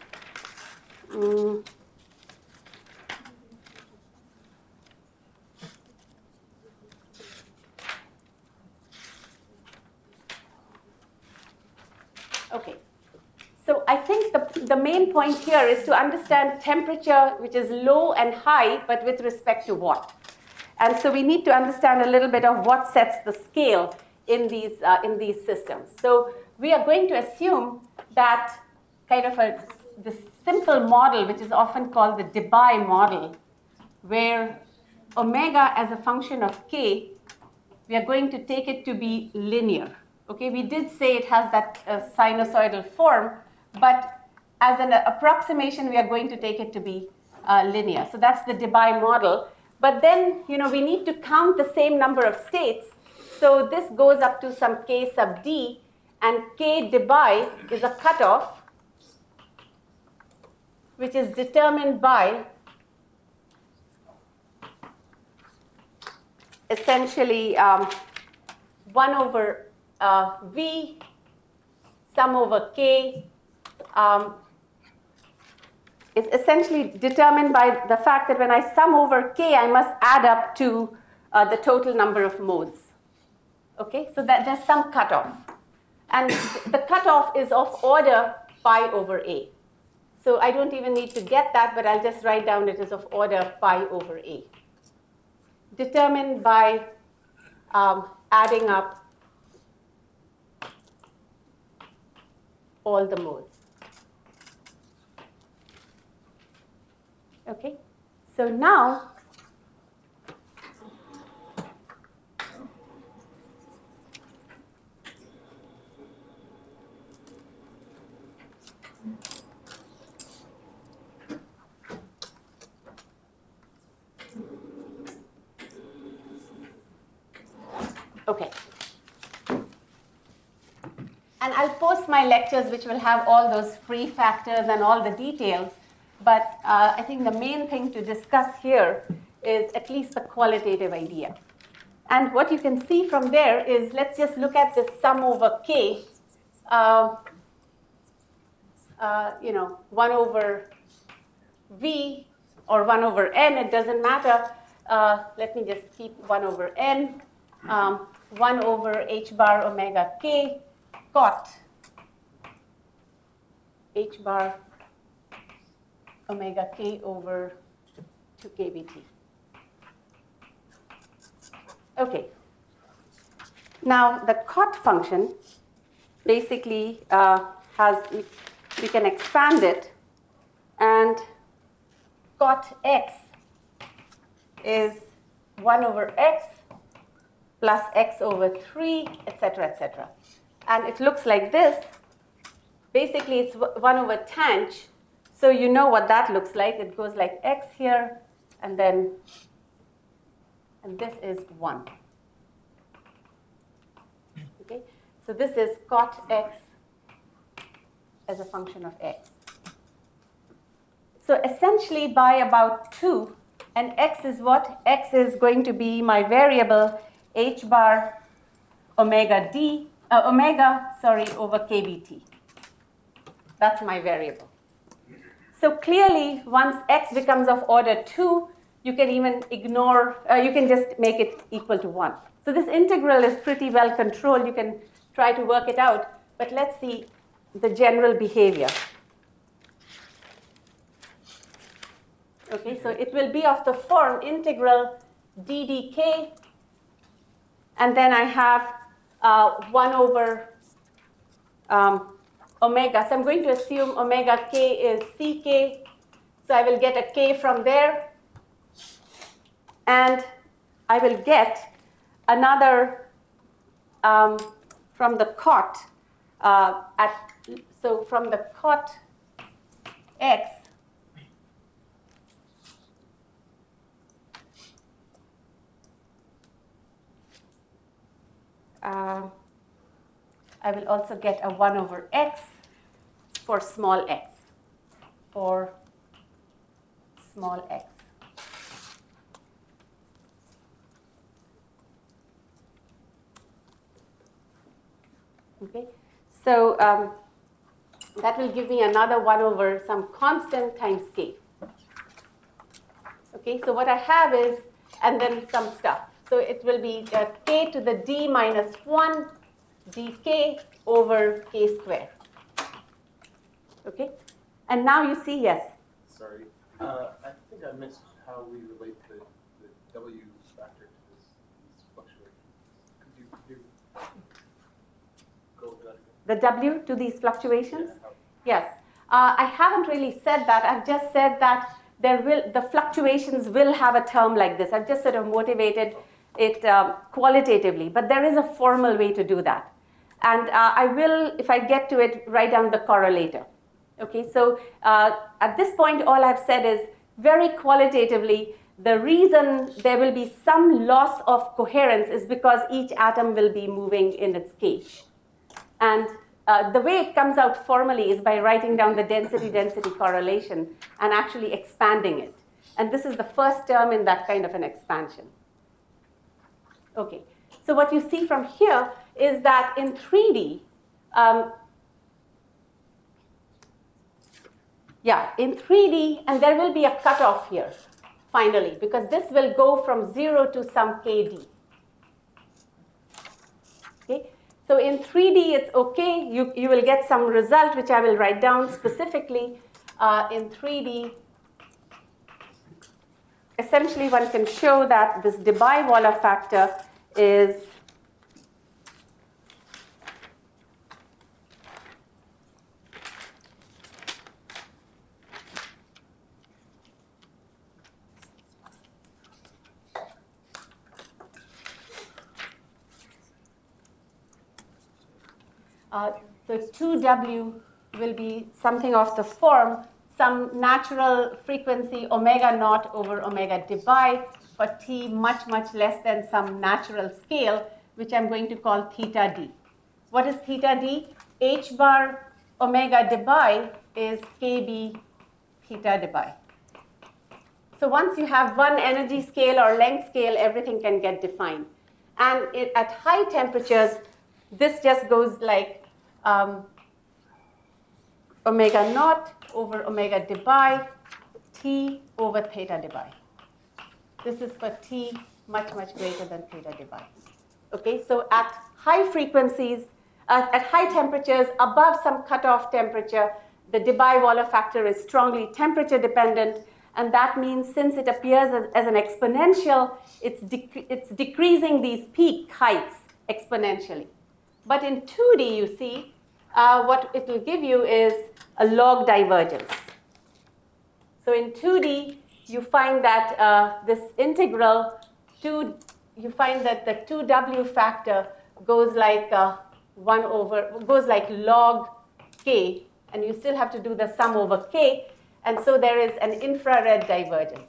Okay, so I think the main point here is to understand temperature, which is low and high, but with respect to what. And so we need to understand a little bit of what sets the scale in these systems. So we are going to assume that kind of this simple model, which is often called the Debye model, where omega as a function of k, we are going to take it to be linear. Okay, we did say it has that sinusoidal form, but as an approximation, we are going to take it to be linear. So that's the Debye model. But then, we need to count the same number of states. So this goes up to some k sub d, and k Debye is a cutoff, which is determined by essentially 1 over v sum over k is essentially determined by the fact that when I sum over k, I must add up to the total number of modes. Okay, so that there's some cutoff. And the cutoff is of order pi over a. So I don't even need to get that, but I'll just write down it is of order pi over a. Determined by adding up all the modes. Okay, so now okay. And I'll post my lectures which will have all those free factors and all the details. But I think the main thing to discuss here is at least the qualitative idea. And what you can see from there is, let's just look at this sum over k, 1 over v or 1 over n, it doesn't matter. Let me just keep 1 over n, 1 over h bar omega k, cot h bar omega k over 2k bt. Okay. Now the cot function basically we can expand it, and cot x is 1 over x plus x over 3, etc., etc. And it looks like this. Basically, it's 1 over tanh. So you know what that looks like. It goes like x here, and then, and this is 1. Okay? So this is cot x as a function of x. So essentially, by about 2, and x is what? X is going to be my variable h bar omega over kbt. That's my variable. So clearly, once x becomes of order 2, you can even ignore, you can just make it equal to 1. So this integral is pretty well controlled. You can try to work it out. But let's see the general behavior. Okay, so it will be of the form integral d dk, and then I have 1 over omega. So I'm going to assume omega k is ck. So I will get a k from there. And I will get another from the cot. So from the cot x, I will also get a 1 over x for small x, for small x. Okay, so that will give me another 1 over some constant times k. Okay, so what I have is, and then some stuff. So it will be k to the d minus 1 dk over k squared. Okay, and now you see, yes? Sorry, I think I missed how we relate the W factor to these fluctuations. Could you go over that again? The W to these fluctuations? Yeah, Yes. I haven't really said that. I've just said that the fluctuations will have a term like this. I've just sort of motivated it qualitatively, but there is a formal way to do that. And I will, if I get to it, write down the correlator. Okay, so at this point, all I've said is very qualitatively, the reason there will be some loss of coherence is because each atom will be moving in its cage. And the way it comes out formally is by writing down the density-density correlation and actually expanding it. And this is the first term in that kind of an expansion. Okay, so what you see from here is that in 3D, in 3D, and there will be a cutoff here, finally, because this will go from 0 to some kd. Okay, So in 3D, it's okay. You will get some result, which I will write down specifically. In 3D, essentially one can show that this Debye-Waller factor is so 2W will be something of the form, some natural frequency omega naught over omega Debye for t much, much less than some natural scale, which I'm going to call theta d. What is theta d? H bar omega Debye is kb theta Debye. So once you have one energy scale or length scale, everything can get defined. And at high temperatures, this just goes like omega naught over omega Debye, t over theta Debye. This is for t much, much greater than theta Debye. Okay, so at high frequencies, at high temperatures, above some cutoff temperature, the Debye-Waller factor is strongly temperature dependent, and that means since it appears as an exponential, it's decreasing these peak heights exponentially. But in 2D, you see, what it will give you is a log divergence. So in 2D, you find that this integral, you find that the 2W factor goes like goes like log k, and you still have to do the sum over k, and so there is an infrared divergence.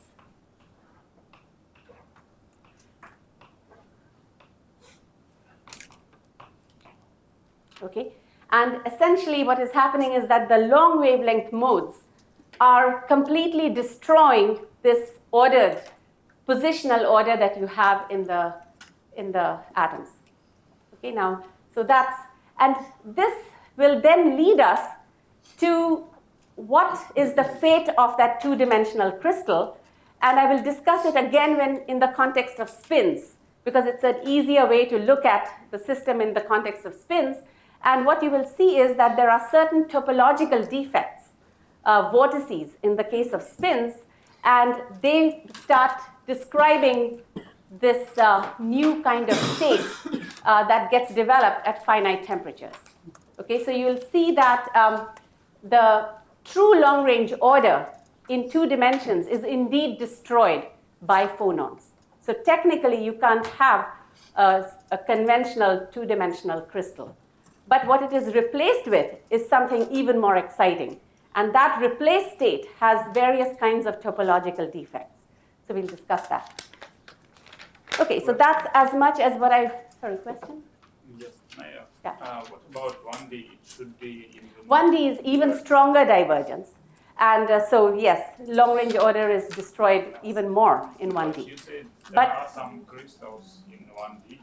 Okay, and essentially what is happening is that the long wavelength modes are completely destroying this ordered positional order that you have in the atoms. Okay, now, so that's, and this will then lead us to what is the fate of that two-dimensional crystal, and I will discuss it again when in the context of spins, because it's an easier way to look at the system in the context of spins. And what you will see is that there are certain topological defects, vortices in the case of spins, and they start describing this new kind of state that gets developed at finite temperatures. Okay, so you'll see that the true long-range order in 2 dimensions is indeed destroyed by phonons. So technically, you can't have a conventional 2-dimensional crystal. But what it is replaced with is something even more exciting. And that replaced state has various kinds of topological defects. So we'll discuss that. Okay, so that's as much as what I've, sorry, question? Yes, Maya. Yeah. What about 1D? It should be even 1D is even stronger divergence. And so, yes, long-range order is destroyed even more in 1D. You said there are some crystals in 1D.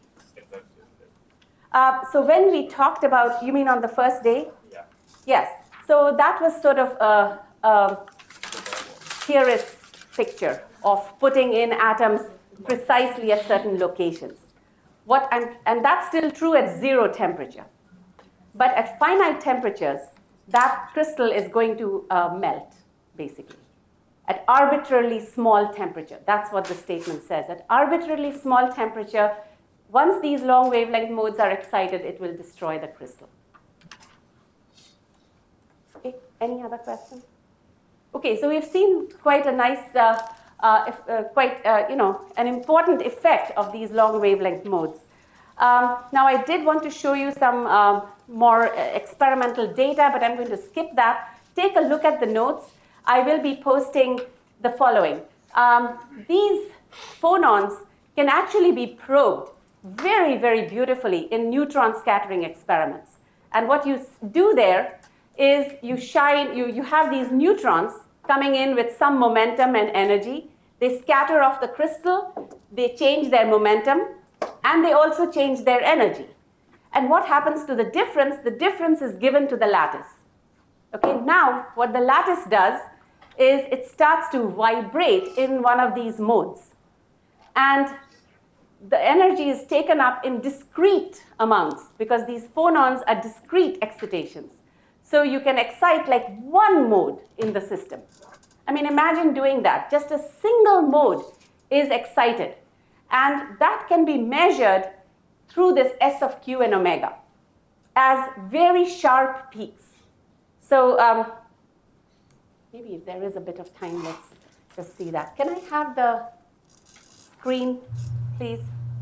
So when we talked about, you mean on the first day? Yeah. Yes. So that was sort of a theorist's picture of putting in atoms precisely at certain locations. And that's still true at 0 temperature. But at finite temperatures, that crystal is going to melt, basically, at arbitrarily small temperature. That's what the statement says. At arbitrarily small temperature, once these long wavelength modes are excited, it will destroy the crystal. Okay, any other questions? Okay, so we've seen quite a nice, an important effect of these long wavelength modes. Now, I did want to show you some more experimental data, but I'm going to skip that. Take a look at the notes. I will be posting the following. These phonons can actually be probed very, very beautifully in neutron scattering experiments. And what you do there is you have these neutrons coming in with some momentum and energy. They scatter off the crystal, they change their momentum, and they also change their energy. And what happens to the difference? The difference is given to the lattice. Okay, now what the lattice does is it starts to vibrate in one of these modes. And the energy is taken up in discrete amounts because these phonons are discrete excitations. So you can excite like one mode in the system. I mean, imagine doing that. Just a single mode is excited. And that can be measured through this S of Q and omega as very sharp peaks. So maybe if there is a bit of time, let's just see that. Can I have the screen, please?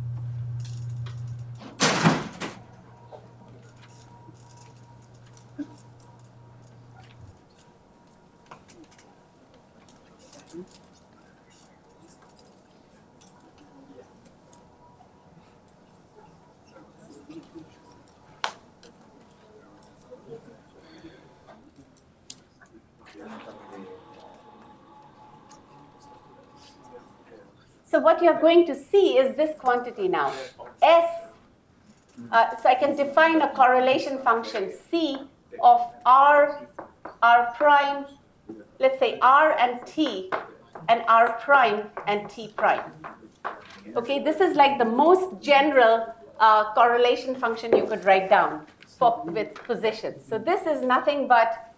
So what you're going to see is this quantity now, S. So I can define a correlation function, C of R prime, let's say R and T, and R prime and T prime. Okay, this is like the most general correlation function you could write down with positions. So this is nothing but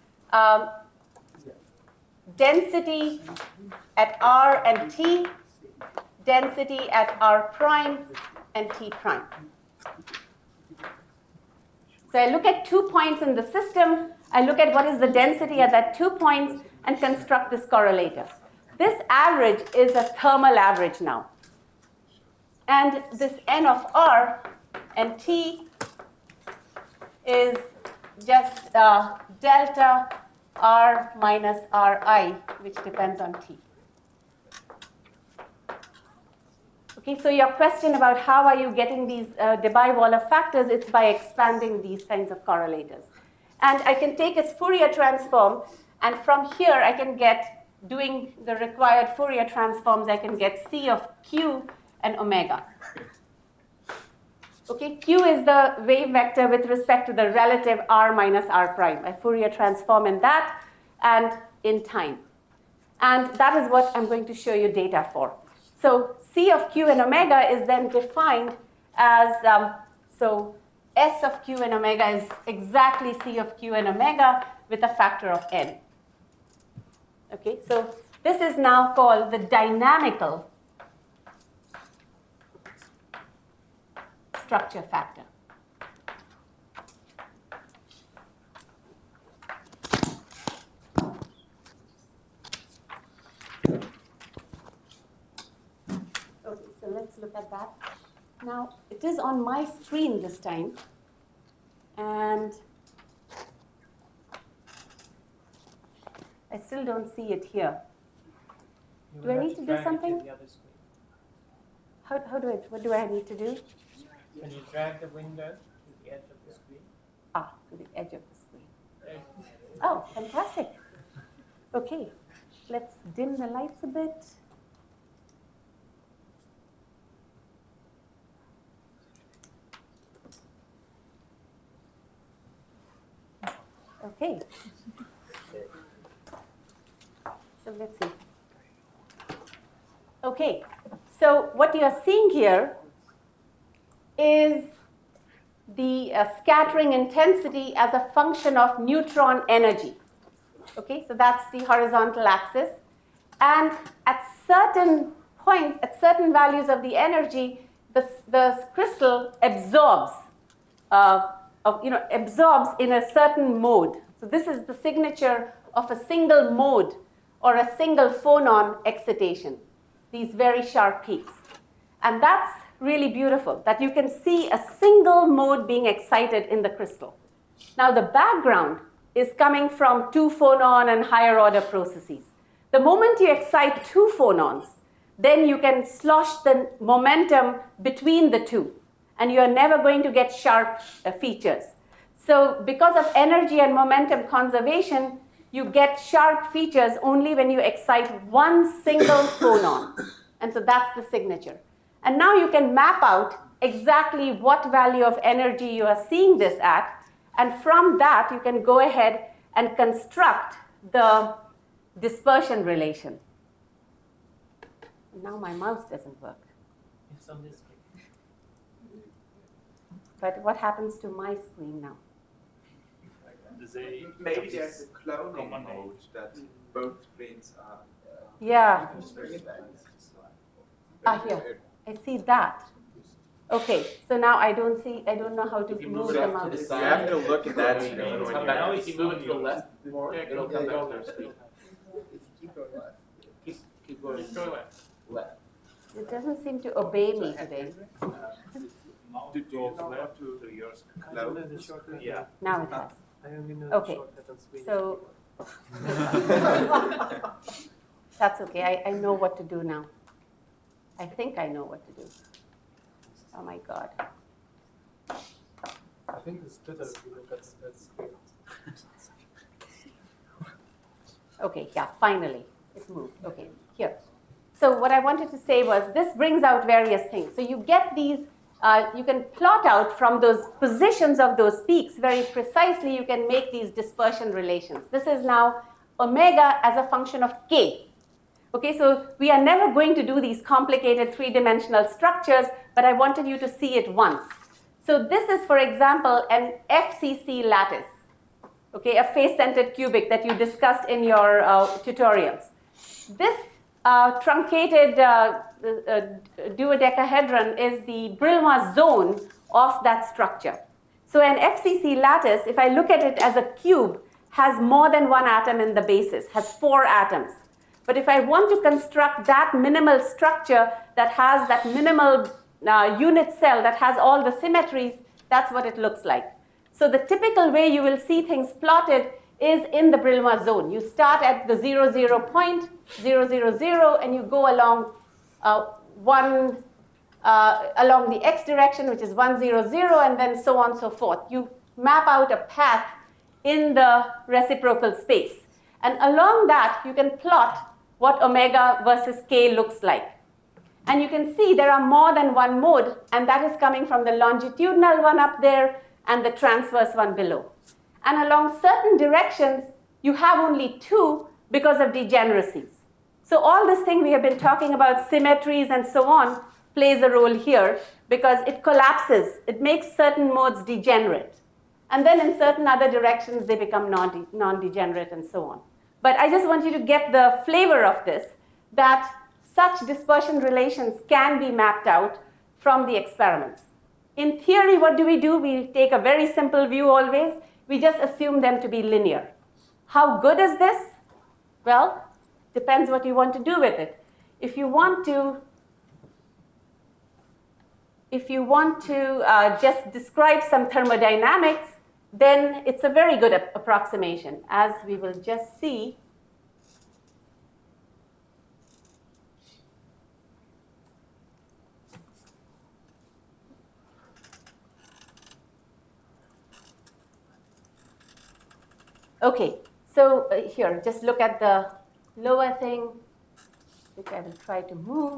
density at R and T, density at R prime and T prime. So I look at 2 points in the system, I look at what is the density at that 2 points and construct this correlator. This average is a thermal average now. And this N of R and T is just delta R minus Ri, which depends on T. Okay, so your question about how are you getting these Debye-Waller factors, it's by expanding these kinds of correlators. And I can take its Fourier transform, and from here I can get, doing the required Fourier transforms, I can get C of Q and omega. Okay, Q is the wave vector with respect to the relative R minus R prime. I Fourier transform in that and in time. And that is what I'm going to show you data for. So C of Q and omega is then defined as, so S of Q and omega is exactly C of Q and omega with a factor of n. Okay, so this is now called the dynamical structure factor. Okay, so let's look at that. Now, it is on my screen this time, and I still don't see it here. Do I need to do something? How do I, what do I need to do? When you drag the window to the edge of the screen. Ah, to the edge of the screen. Oh, fantastic. Okay, let's dim the lights a bit. Okay. So let's see. Okay, so what you are seeing here is the scattering intensity as a function of neutron energy. Okay, so that's the horizontal axis. And at certain points, at certain values of the energy, the crystal absorbs, absorbs in a certain mode. So this is the signature of a single mode or a single phonon excitation, these very sharp peaks. And that's really beautiful, that you can see a single mode being excited in the crystal. Now the background is coming from 2 phonon and higher order processes. The moment you excite 2 phonons, then you can slosh the momentum between the two, and you are never going to get sharp features. So because of energy and momentum conservation, you get sharp features only when you excite one single phonon. And so that's the signature. And now you can map out exactly what value of energy you are seeing this at. And from that, you can go ahead and construct the dispersion relation. Now my mouse doesn't work. It's on this screen. But what happens to my screen now? They Maybe there's a cloning common mode that both screens are. Yeah. Just bring it back. Here. I see that. Okay, so now I don't know how to If you move move it the off to mouse. the side, You have to look at that it'll screen when come you're. back. If you move it to the left more, it'll come back to the screen. Keep going left. Keep going left. Left. It doesn't seem to obey me today. mouse Do you goes know how left to- to your I don't know the shortcut. Yeah. Now it has. I only know Okay, the shortcut on screen. So that's okay. I know what to do now. I think I know what to do. Oh my God. I think it's better if you look at the screen. Okay, yeah, finally, it moved. Okay, here. So what I wanted to say was this brings out various things. So you get these, you can plot out from those positions of those peaks very precisely, you can make these dispersion relations. This is now omega as a function of k. Okay, so we are never going to do these complicated three-dimensional structures, but I wanted you to see it once. So this is, for example, an FCC lattice. Okay, a face-centered cubic that you discussed in your tutorials. This truncated duodecahedron is the Brillouin zone of that structure. So an FCC lattice, if I look at it as a cube, has more than one atom in the basis, has 4 atoms. But if I want to construct that minimal structure that has that minimal unit cell that has all the symmetries, that's what it looks like. So the typical way you will see things plotted is in the Brillouin zone. You start at the 0, 0 point, 0, 0, 0, and you go along along the x direction, which is 1, 0, 0, and then so on and so forth. You map out a path in the reciprocal space. And along that, you can plot what omega versus k looks like. And you can see there are more than one mode, and that is coming from the longitudinal one up there and the transverse one below. And along certain directions, you have only 2 because of degeneracies. So all this thing we have been talking about, symmetries and so on, plays a role here because it collapses. It makes certain modes degenerate. And then in certain other directions, they become non-degenerate and so on. But I just want you to get the flavor of this, that such dispersion relations can be mapped out from the experiments. In theory, what do? We take a very simple view always. We just assume them to be linear. How good is this? Well, depends what you want to do with it. If you want to just describe some thermodynamics, then it's a very good approximation, as we will just see. Okay, so here, just look at the lower thing, which I will try to move.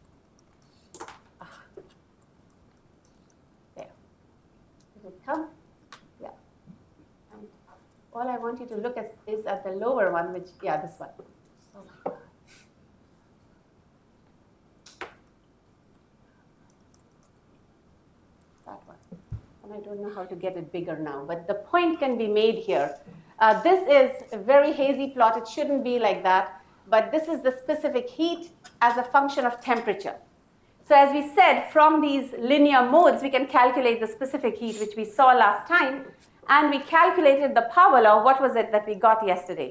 There. Does it come? Yeah. And all I want you to look at is at the lower one, which, yeah, this one. Oh my God. That one. And I don't know how to get it bigger now, but the point can be made here. This is a very hazy plot. It shouldn't be like that. But this is the specific heat as a function of temperature. So as we said, from these linear modes, we can calculate the specific heat, which we saw last time. And we calculated the power law. What was it that we got yesterday?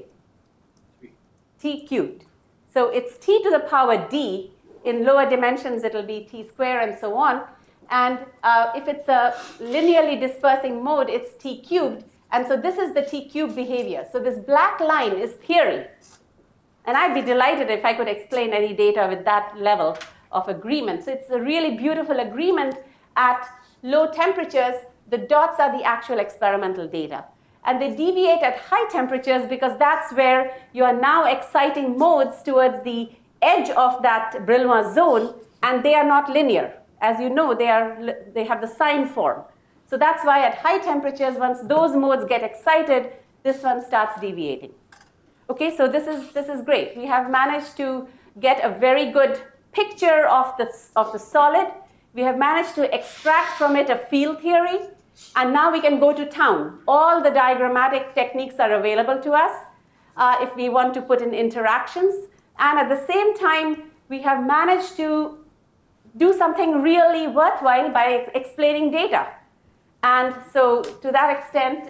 T cubed. So it's T to the power D. In lower dimensions, it'll be T squared and so on. And if it's a linearly dispersing mode, it's T cubed. And so this is the T cubed behavior. So this black line is theory. And I'd be delighted if I could explain any data with that level of agreement. So it's a really beautiful agreement at low temperatures. The dots are the actual experimental data. And they deviate at high temperatures because that's where you are now exciting modes towards the edge of that Brillouin zone, and they are not linear. As you know, they have the sine form. So that's why at high temperatures, once those modes get excited, this one starts deviating. Okay, so this is great. We have managed to get a very good picture of the solid. We have managed to extract from it a field theory, and now we can go to town. All the diagrammatic techniques are available to us if we want to put in interactions. And at the same time, we have managed to do something really worthwhile by explaining data. And so to that extent,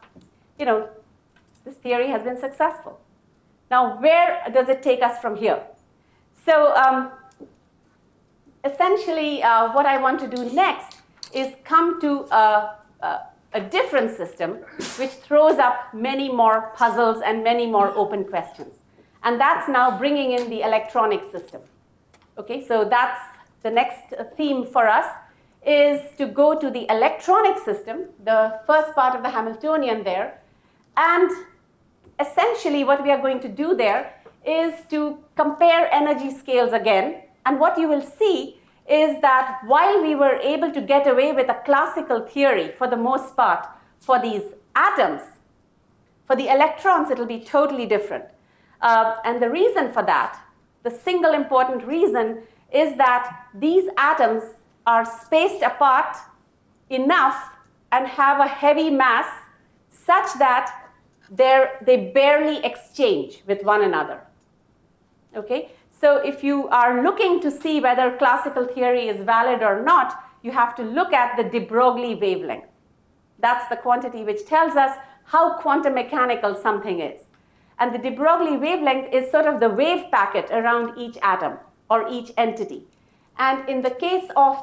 this theory has been successful. Now, where does it take us from here? So essentially, what I want to do next is come to a different system which throws up many more puzzles and many more open questions. And that's now bringing in the electronic system. Okay, so that's the next theme for us, is to go to the electronic system, the first part of the Hamiltonian there. And essentially what we are going to do there is to compare energy scales again. And what you will see is that while we were able to get away with a classical theory for the most part for these atoms, for the electrons it will be totally different. And the reason for that, the single important reason, is that these atoms are spaced apart enough and have a heavy mass such that they barely exchange with one another. Okay? So if you are looking to see whether classical theory is valid or not, you have to look at the de Broglie wavelength. That's the quantity which tells us how quantum mechanical something is. And the de Broglie wavelength is sort of the wave packet around each atom or each entity. And in the case of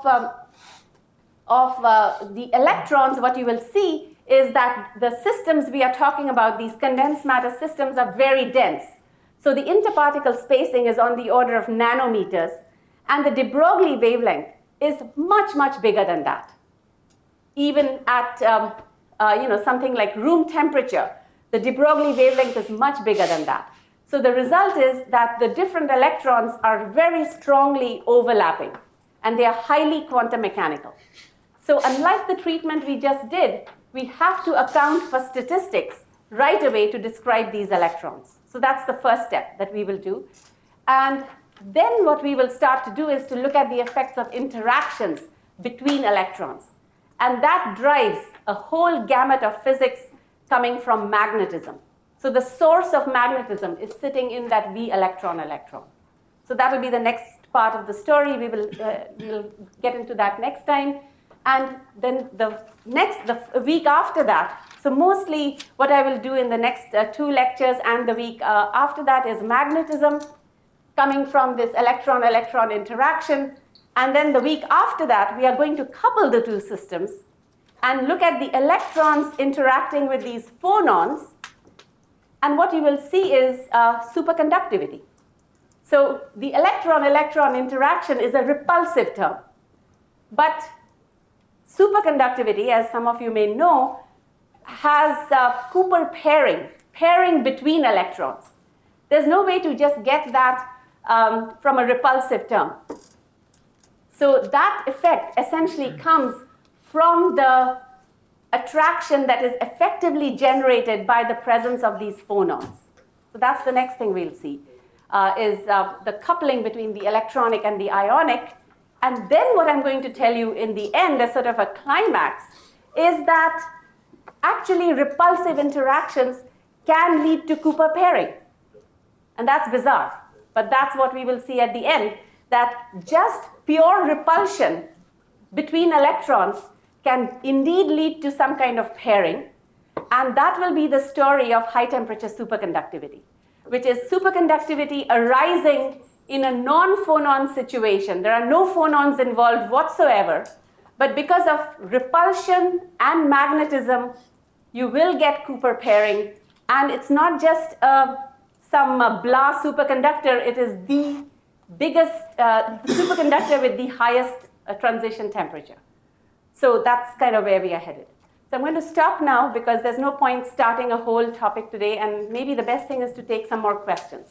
the electrons, what you will see is that the systems we are talking about, these condensed matter systems, are very dense. So the interparticle spacing is on the order of nanometers, and the de Broglie wavelength is much, much bigger than that. Even at something like room temperature, the de Broglie wavelength is much bigger than that. So the result is that the different electrons are very strongly overlapping, and they are highly quantum mechanical. So unlike the treatment we just did, we have to account for statistics right away to describe these electrons. So that's the first step that we will do. And then what we will start to do is to look at the effects of interactions between electrons. And that drives a whole gamut of physics coming from magnetism. So the source of magnetism is sitting in that V electron. So that will be the next part of the story. We'll get into that next time. And then the week after that, so mostly what I will do in the next 2 lectures and the week after that is magnetism coming from this electron-electron interaction. And then the week after that, we are going to couple the 2 systems and look at the electrons interacting with these phonons. And what you will see is superconductivity. So the electron-electron interaction is a repulsive term. But superconductivity, as some of you may know, has Cooper pairing between electrons. There's no way to just get that from a repulsive term. So that effect essentially comes from the attraction that is effectively generated by the presence of these phonons. So that's the next thing we'll see, is the coupling between the electronic and the ionic. And then what I'm going to tell you in the end, as sort of a climax, is that actually repulsive interactions can lead to Cooper pairing. And that's bizarre, but that's what we will see at the end, that just pure repulsion between electrons can indeed lead to some kind of pairing. And that will be the story of high temperature superconductivity, which is superconductivity arising in a non-phonon situation. There are no phonons involved whatsoever, but because of repulsion and magnetism, you will get Cooper pairing. And it's not just some blah superconductor, it is the biggest superconductor with the highest transition temperature. So that's kind of where we are headed. So I'm going to stop now because there's no point starting a whole topic today, and maybe the best thing is to take some more questions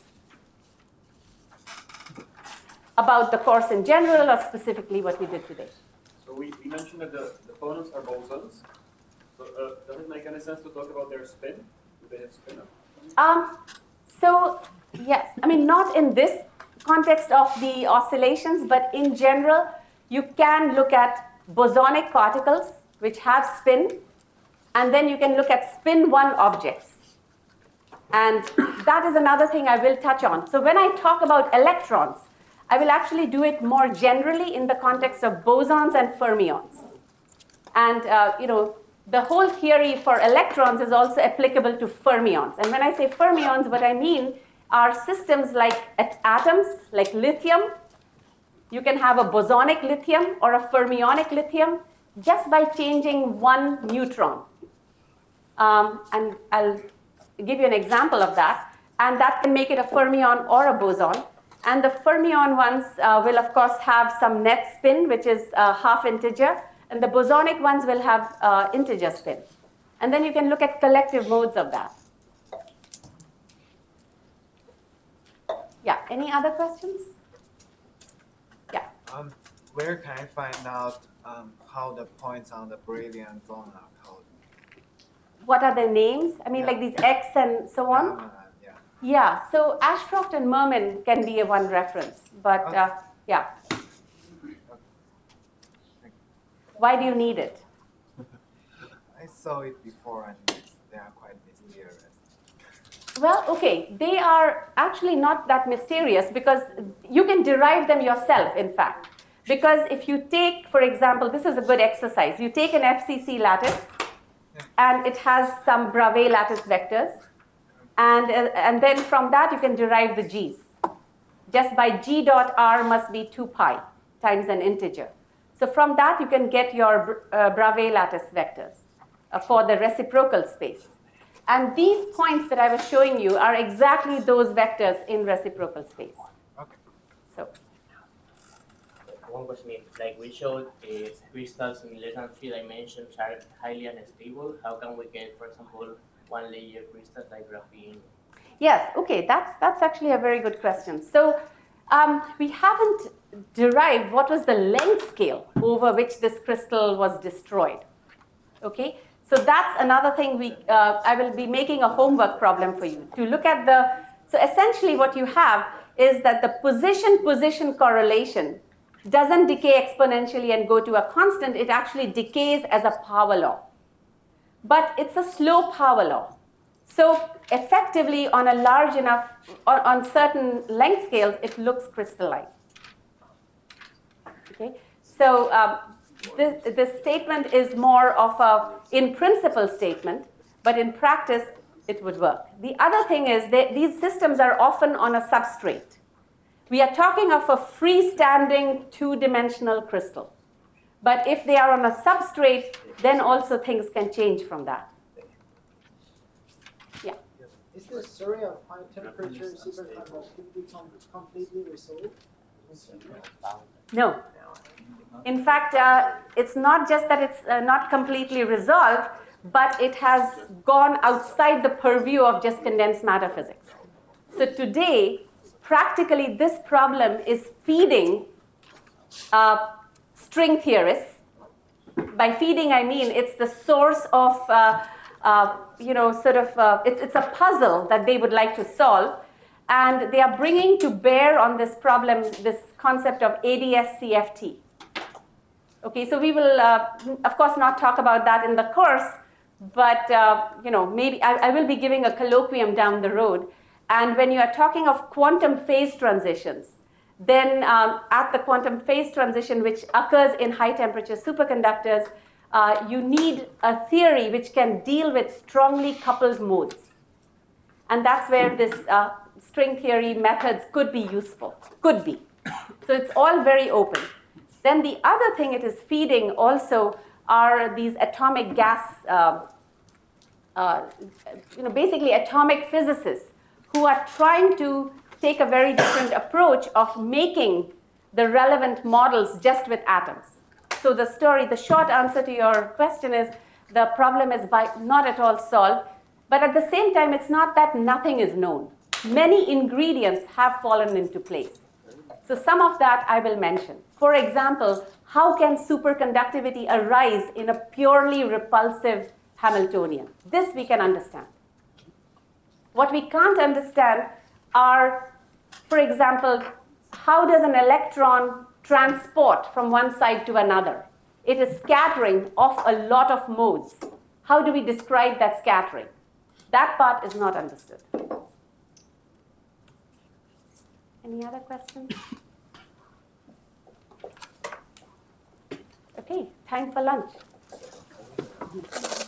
about the course in general or specifically what we did today. So we mentioned that the phonons are bosons. So does it make any sense to talk about their spin? Do they have spin up? So yes, I mean, not in this context of the oscillations, but in general, you can look at bosonic particles, which have spin, and then you can look at spin-1 objects. And that is another thing I will touch on. So when I talk about electrons, I will actually do it more generally in the context of bosons and fermions. And the whole theory for electrons is also applicable to fermions. And when I say fermions, what I mean are systems like atoms, like lithium. You can have a bosonic lithium or a fermionic lithium just by changing one neutron. And I'll give you an example of that. And that can make it a fermion or a boson. And the fermion ones will, of course, have some net spin, which is half integer. And the bosonic ones will have integer spin. And then you can look at collective modes of that. Yeah, any other questions? Yeah. Where can I find out how the points on the Brilliant zone are called? What are their names? I mean, like these X and so on? Yeah, so Ashcroft and Mermin can be a one reference. But yeah. Why do you need it? I saw it before and they are quite mysterious. Well, okay, they are actually not that mysterious because you can derive them yourself, in fact. Because if you take, for example, this is a good exercise. You take an FCC lattice and it has some Bravais lattice vectors. And then from that you can derive the G's. Just by G dot R must be 2 pi times an integer. So from that you can get your Bravais lattice vectors for the reciprocal space. And these points that I was showing you are exactly those vectors in reciprocal space. Okay. So. One question is, like we showed, crystals in less than 3 dimensions are highly unstable. How can we get, for example, one layer crystals like graphene? Yes, okay, that's actually a very good question. So we haven't derived what was the length scale over which this crystal was destroyed. Okay, so that's another thing I will be making a homework problem for you to look at so essentially what you have is that the position-position correlation doesn't decay exponentially and go to a constant. It actually decays as a power law. But it's a slow power law. So effectively, on a large enough, on certain length scales, it looks crystalline. Okay, so this statement is more of a in principle statement, but in practice, it would work. The other thing is that these systems are often on a substrate. We are talking of a freestanding two-dimensional crystal. But if they are on a substrate, then also things can change from that. Yeah. Is the story of high temperature superconductivity completely resolved? No. In fact, it's not just that it's not completely resolved, but it has gone outside the purview of just condensed matter physics. So today, practically this problem is feeding string theorists. By feeding, I mean it's the source of, it's a puzzle that they would like to solve. And they are bringing to bear on this problem, this concept of ADS-CFT. Okay, so we will, of course, not talk about that in the course, but, maybe I will be giving a colloquium down the road. And when you are talking of quantum phase transitions, then at the quantum phase transition, which occurs in high temperature superconductors, you need a theory which can deal with strongly coupled modes. And that's where this string theory methods could be useful, could be. So it's all very open. Then the other thing it is feeding also are these atomic gas, basically atomic physicists who are trying to take a very different approach of making the relevant models just with atoms. So the short answer to your question is the problem is not at all solved, but at the same time, it's not that nothing is known. Many ingredients have fallen into place. So some of that I will mention. For example, how can superconductivity arise in a purely repulsive Hamiltonian? This we can understand. What we can't understand are, for example, how does an electron transport from one side to another. It is scattering of a lot of modes. How do we describe that scattering? That part is not understood. Any other questions? Okay, time for lunch.